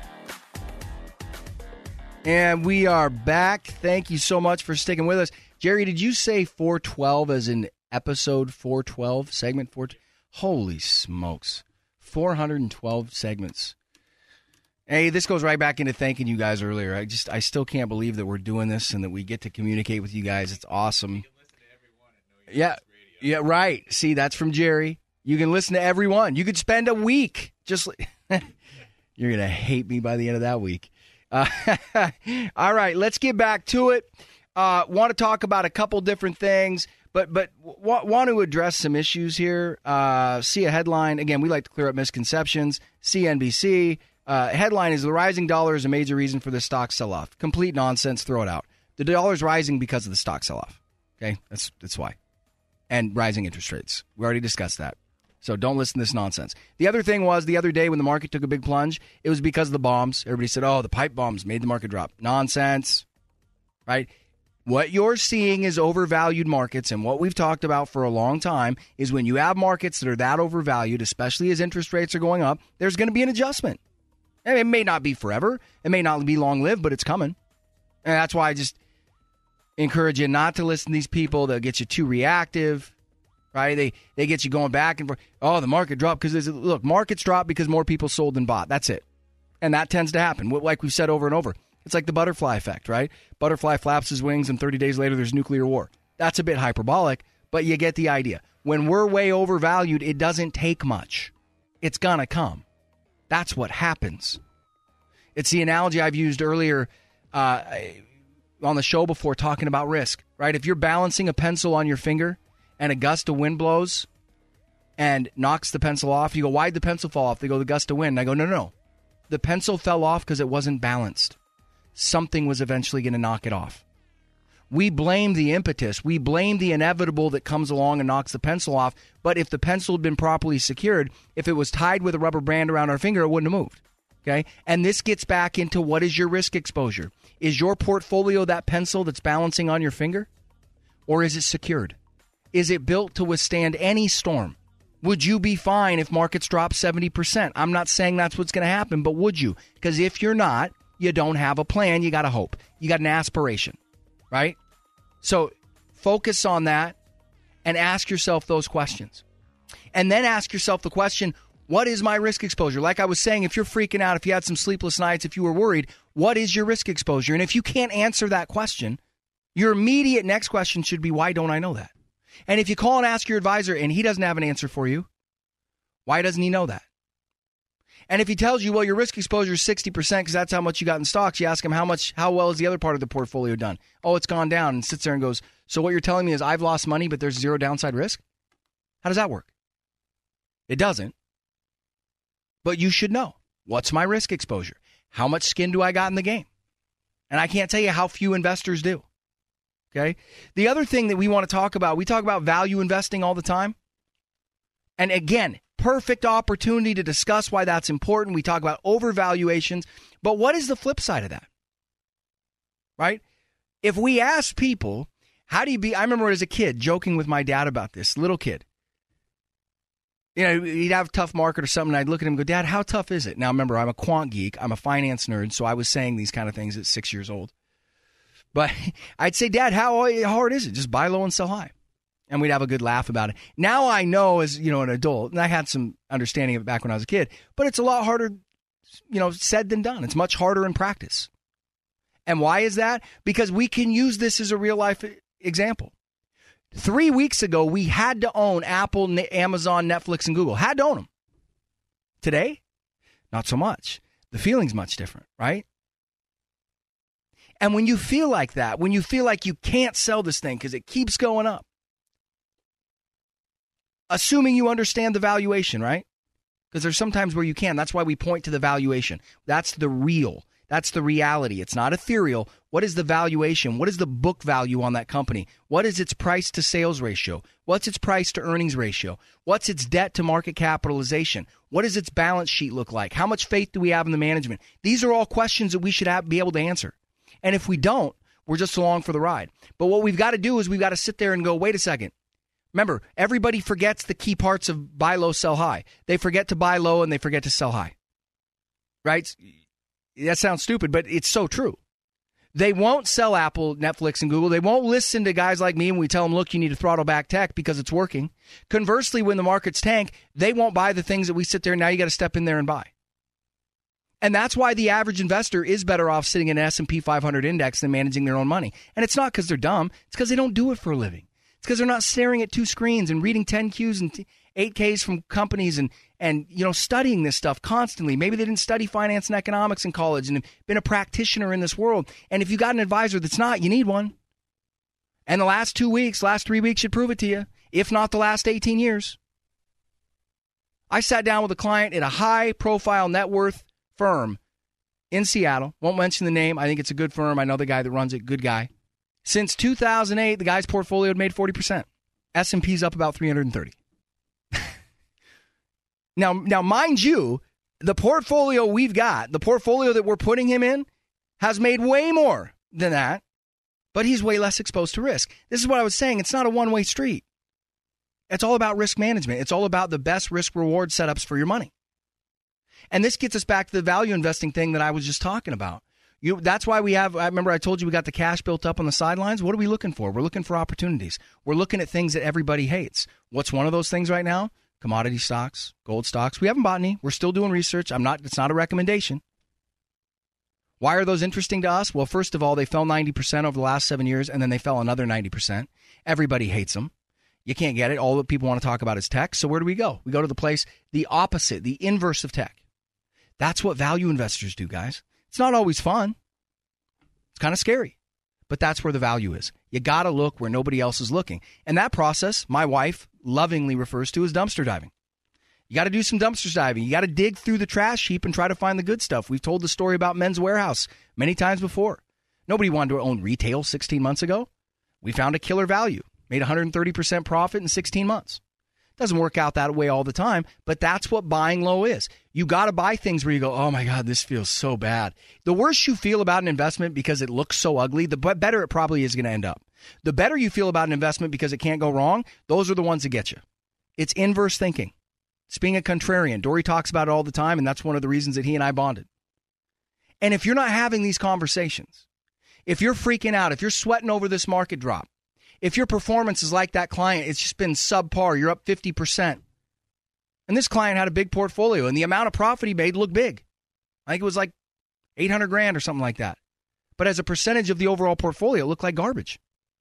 And we are back. Thank you so much for sticking with us. Jerry, did you say four twelve as in episode four twelve, segment four twelve? Holy smokes. four hundred twelve segments. Hey, this goes right back into thanking you guys earlier. I just, I still can't believe that we're doing this and that we get to communicate with you guys. It's awesome. Yeah, yeah, right. See, that's from Jerry. You can listen to everyone. You could spend a week just. You're going to hate me by the end of that week. Uh, all right, let's get back to it. Uh, want to talk about a couple different things, but but w- want to address some issues here. Uh, see a headline. Again, we like to clear up misconceptions. C N B C. Uh, headline is the rising dollar is a major reason for the stock sell-off. Complete nonsense. Throw it out. The dollar is rising because of the stock sell-off. Okay, that's that's why. And rising interest rates. We already discussed that. So don't listen to this nonsense. The other thing was the other day when the market took a big plunge, it was because of the bombs. Everybody said, oh, the pipe bombs made the market drop. Nonsense, right? What you're seeing is overvalued markets, and what we've talked about for a long time is when you have markets that are that overvalued, especially as interest rates are going up, there's going to be an adjustment. And it may not be forever. It may not be long-lived, but it's coming. And that's why I just encourage you not to listen to these people. They'll get you too reactive. Right? They they get you going back and forth. Oh, the market dropped because, look, markets drop because more people sold than bought. That's it. And that tends to happen, like we've said over and over. It's like the butterfly effect, right? Butterfly flaps his wings and thirty days later there's nuclear war. That's a bit hyperbolic, but you get the idea. When we're way overvalued, it doesn't take much. It's going to come. That's what happens. It's the analogy I've used earlier uh, on the show before talking about risk, right? If you're balancing a pencil on your finger, and a gust of wind blows and knocks the pencil off, you go, why'd the pencil fall off? They go, the gust of wind. And I go, no, no, no. The pencil fell off because it wasn't balanced. Something was eventually going to knock it off. We blame the impetus. We blame the inevitable that comes along and knocks the pencil off. But if the pencil had been properly secured, if it was tied with a rubber band around our finger, it wouldn't have moved. Okay? And this gets back into what is your risk exposure? Is your portfolio that pencil that's balancing on your finger? Or is it secured? Is it built to withstand any storm? Would you be fine if markets drop seventy percent? I'm not saying that's what's going to happen, but would you? Because if you're not, you don't have a plan. You got a hope. You got an aspiration, right? So focus on that and ask yourself those questions. And then ask yourself the question, what is my risk exposure? Like I was saying, if you're freaking out, if you had some sleepless nights, if you were worried, what is your risk exposure? And if you can't answer that question, your immediate next question should be, why don't I know that? And if you call and ask your advisor and he doesn't have an answer for you, why doesn't he know that? And if he tells you, well, your risk exposure is sixty percent because that's how much you got in stocks, you ask him how much, how well is the other part of the portfolio done? Oh, it's gone down, and sits there and goes, so what you're telling me is I've lost money, but there's zero downside risk? How does that work? It doesn't. But you should know, what's my risk exposure? How much skin do I got in the game? And I can't tell you how few investors do. Okay. The other thing that we want to talk about, we talk about value investing all the time. And again, perfect opportunity to discuss why that's important. We talk about overvaluations. But what is the flip side of that? Right? If we ask people, how do you be? I remember as a kid joking with my dad about this, little kid. You know, he'd have a tough market or something. And I'd look at him and go, Dad, how tough is it? Now, remember, I'm a quant geek. I'm a finance nerd. So I was saying these kind of things at six years old. But I'd say, Dad, how hard is it? Just buy low and sell high. And we'd have a good laugh about it. Now I know as, you know, an adult, and I had some understanding of it back when I was a kid, but it's a lot harder, you know, said than done. It's much harder in practice. And why is that? Because we can use this as a real life example. Three weeks ago, we had to own Apple, Amazon, Netflix, and Google. Had to own them. Today, not so much. The feeling's much different, right? And when you feel like that, when you feel like you can't sell this thing because it keeps going up, assuming you understand the valuation, right? Because there's sometimes where you can. That's why we point to the valuation. That's the real. That's the reality. It's not ethereal. What is the valuation? What is the book value on that company? What is its price to sales ratio? What's its price to earnings ratio? What's its debt to market capitalization? What does its balance sheet look like? How much faith do we have in the management? These are all questions that we should have, be able to answer. And if we don't, we're just along for the ride. But what we've got to do is we've got to sit there and go, wait a second. Remember, everybody forgets the key parts of buy low, sell high. They forget to buy low and they forget to sell high. Right? That sounds stupid, but it's so true. They won't sell Apple, Netflix, and Google. They won't listen to guys like me when we tell them, look, you need to throttle back tech because it's working. Conversely, when the markets tank, they won't buy the things that we sit there and now you got to step in there and buy. And that's why the average investor is better off sitting in an S and P five hundred index than managing their own money. And it's not because they're dumb. It's because they don't do it for a living. It's because they're not staring at two screens and reading ten Qs and eight Ks from companies and, and you know, studying this stuff constantly. Maybe they didn't study finance and economics in college and have been a practitioner in this world. And if you got an advisor that's not, you need one. And the last two weeks, last three weeks should prove it to you, if not the last eighteen years. I sat down with a client at a high-profile net worth firm in Seattle. Won't mention the name. I think it's a good firm. I know the guy that runs it. Good guy. Since two thousand eight, the guy's portfolio had made forty percent. S and P's up about three hundred thirty. now, now, mind you, the portfolio we've got, the portfolio that we're putting him in, has made way more than that, but he's way less exposed to risk. This is what I was saying. It's not a one-way street. It's all about risk management. It's all about the best risk-reward setups for your money. And this gets us back to the value investing thing that I was just talking about. You, that's why we have, I remember I told you we got the cash built up on the sidelines. What are we looking for? We're looking for opportunities. We're looking at things that everybody hates. What's one of those things right now? Commodity stocks, gold stocks. We haven't bought any. We're still doing research. I'm not, it's not a recommendation. Why are those interesting to us? Well, first of all, they fell ninety percent over the last seven years, and then they fell another ninety percent. Everybody hates them. You can't get it. All that people want to talk about is tech. So where do we go? We go to the place, the opposite, the inverse of tech. That's what value investors do, guys. It's not always fun. It's kind of scary, but that's where the value is. You got to look where nobody else is looking. And that process, my wife lovingly refers to as dumpster diving. You got to do some dumpster diving. You got to dig through the trash heap and try to find the good stuff. We've told the story about Men's Warehouse many times before. Nobody wanted to own retail sixteen months ago. We found a killer value, made one hundred thirty percent profit in sixteen months. Doesn't work out that way all the time, but that's what buying low is. You got to buy things where you go, oh my God, this feels so bad. The worse you feel about an investment because it looks so ugly, the better it probably is going to end up. The better you feel about an investment because it can't go wrong, those are the ones that get you. It's inverse thinking. It's being a contrarian. Dory talks about it all the time, and that's one of the reasons that he and I bonded. And if you're not having these conversations, if you're freaking out, if you're sweating over this market drop, if your performance is like that client, it's just been subpar, you're up fifty percent. And this client had a big portfolio, and the amount of profit he made looked big. I think it was like eight hundred grand or something like that. But as a percentage of the overall portfolio, it looked like garbage.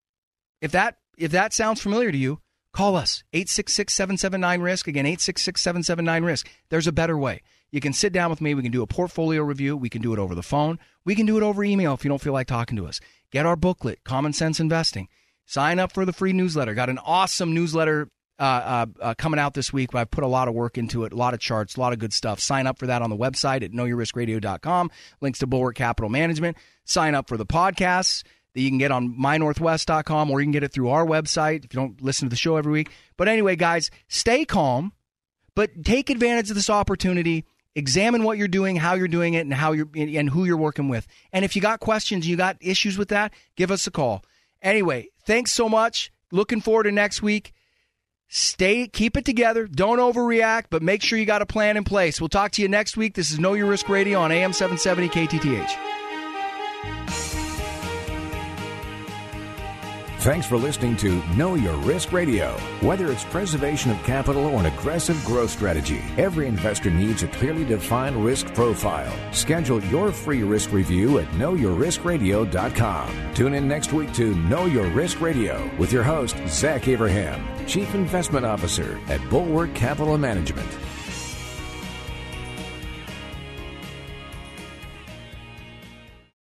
If that if that sounds familiar to you, call us, eight six six, seven seven nine, risk. Again, eight six six, seven seven nine, risk. There's a better way. You can sit down with me. We can do a portfolio review. We can do it over the phone. We can do it over email if you don't feel like talking to us. Get our booklet, Common Sense Investing. Sign up for the free newsletter. Got an awesome newsletter uh, uh, uh, coming out this week. I've put a lot of work into it, a lot of charts, a lot of good stuff. Sign up for that on the website at know your risk radio dot com. Links to Bulwark Capital Management. Sign up for the podcasts that you can get on my northwest dot com, or you can get it through our website if you don't listen to the show every week. But anyway, guys, stay calm, but take advantage of this opportunity. Examine what you're doing, how you're doing it, and how you're and who you're working with. And if you got questions, you got issues with that, give us a call. Anyway, thanks so much. Looking forward to next week. Stay, keep it together. Don't overreact, but make sure you got a plan in place. We'll talk to you next week. This is Know Your Risk Radio on A M seven seventy K T T H. Thanks for listening to Know Your Risk Radio. Whether it's preservation of capital or an aggressive growth strategy, every investor needs a clearly defined risk profile. Schedule your free risk review at know your risk radio dot com. Tune in next week to Know Your Risk Radio with your host, Zach Abraham, Chief Investment Officer at Bulwark Capital Management.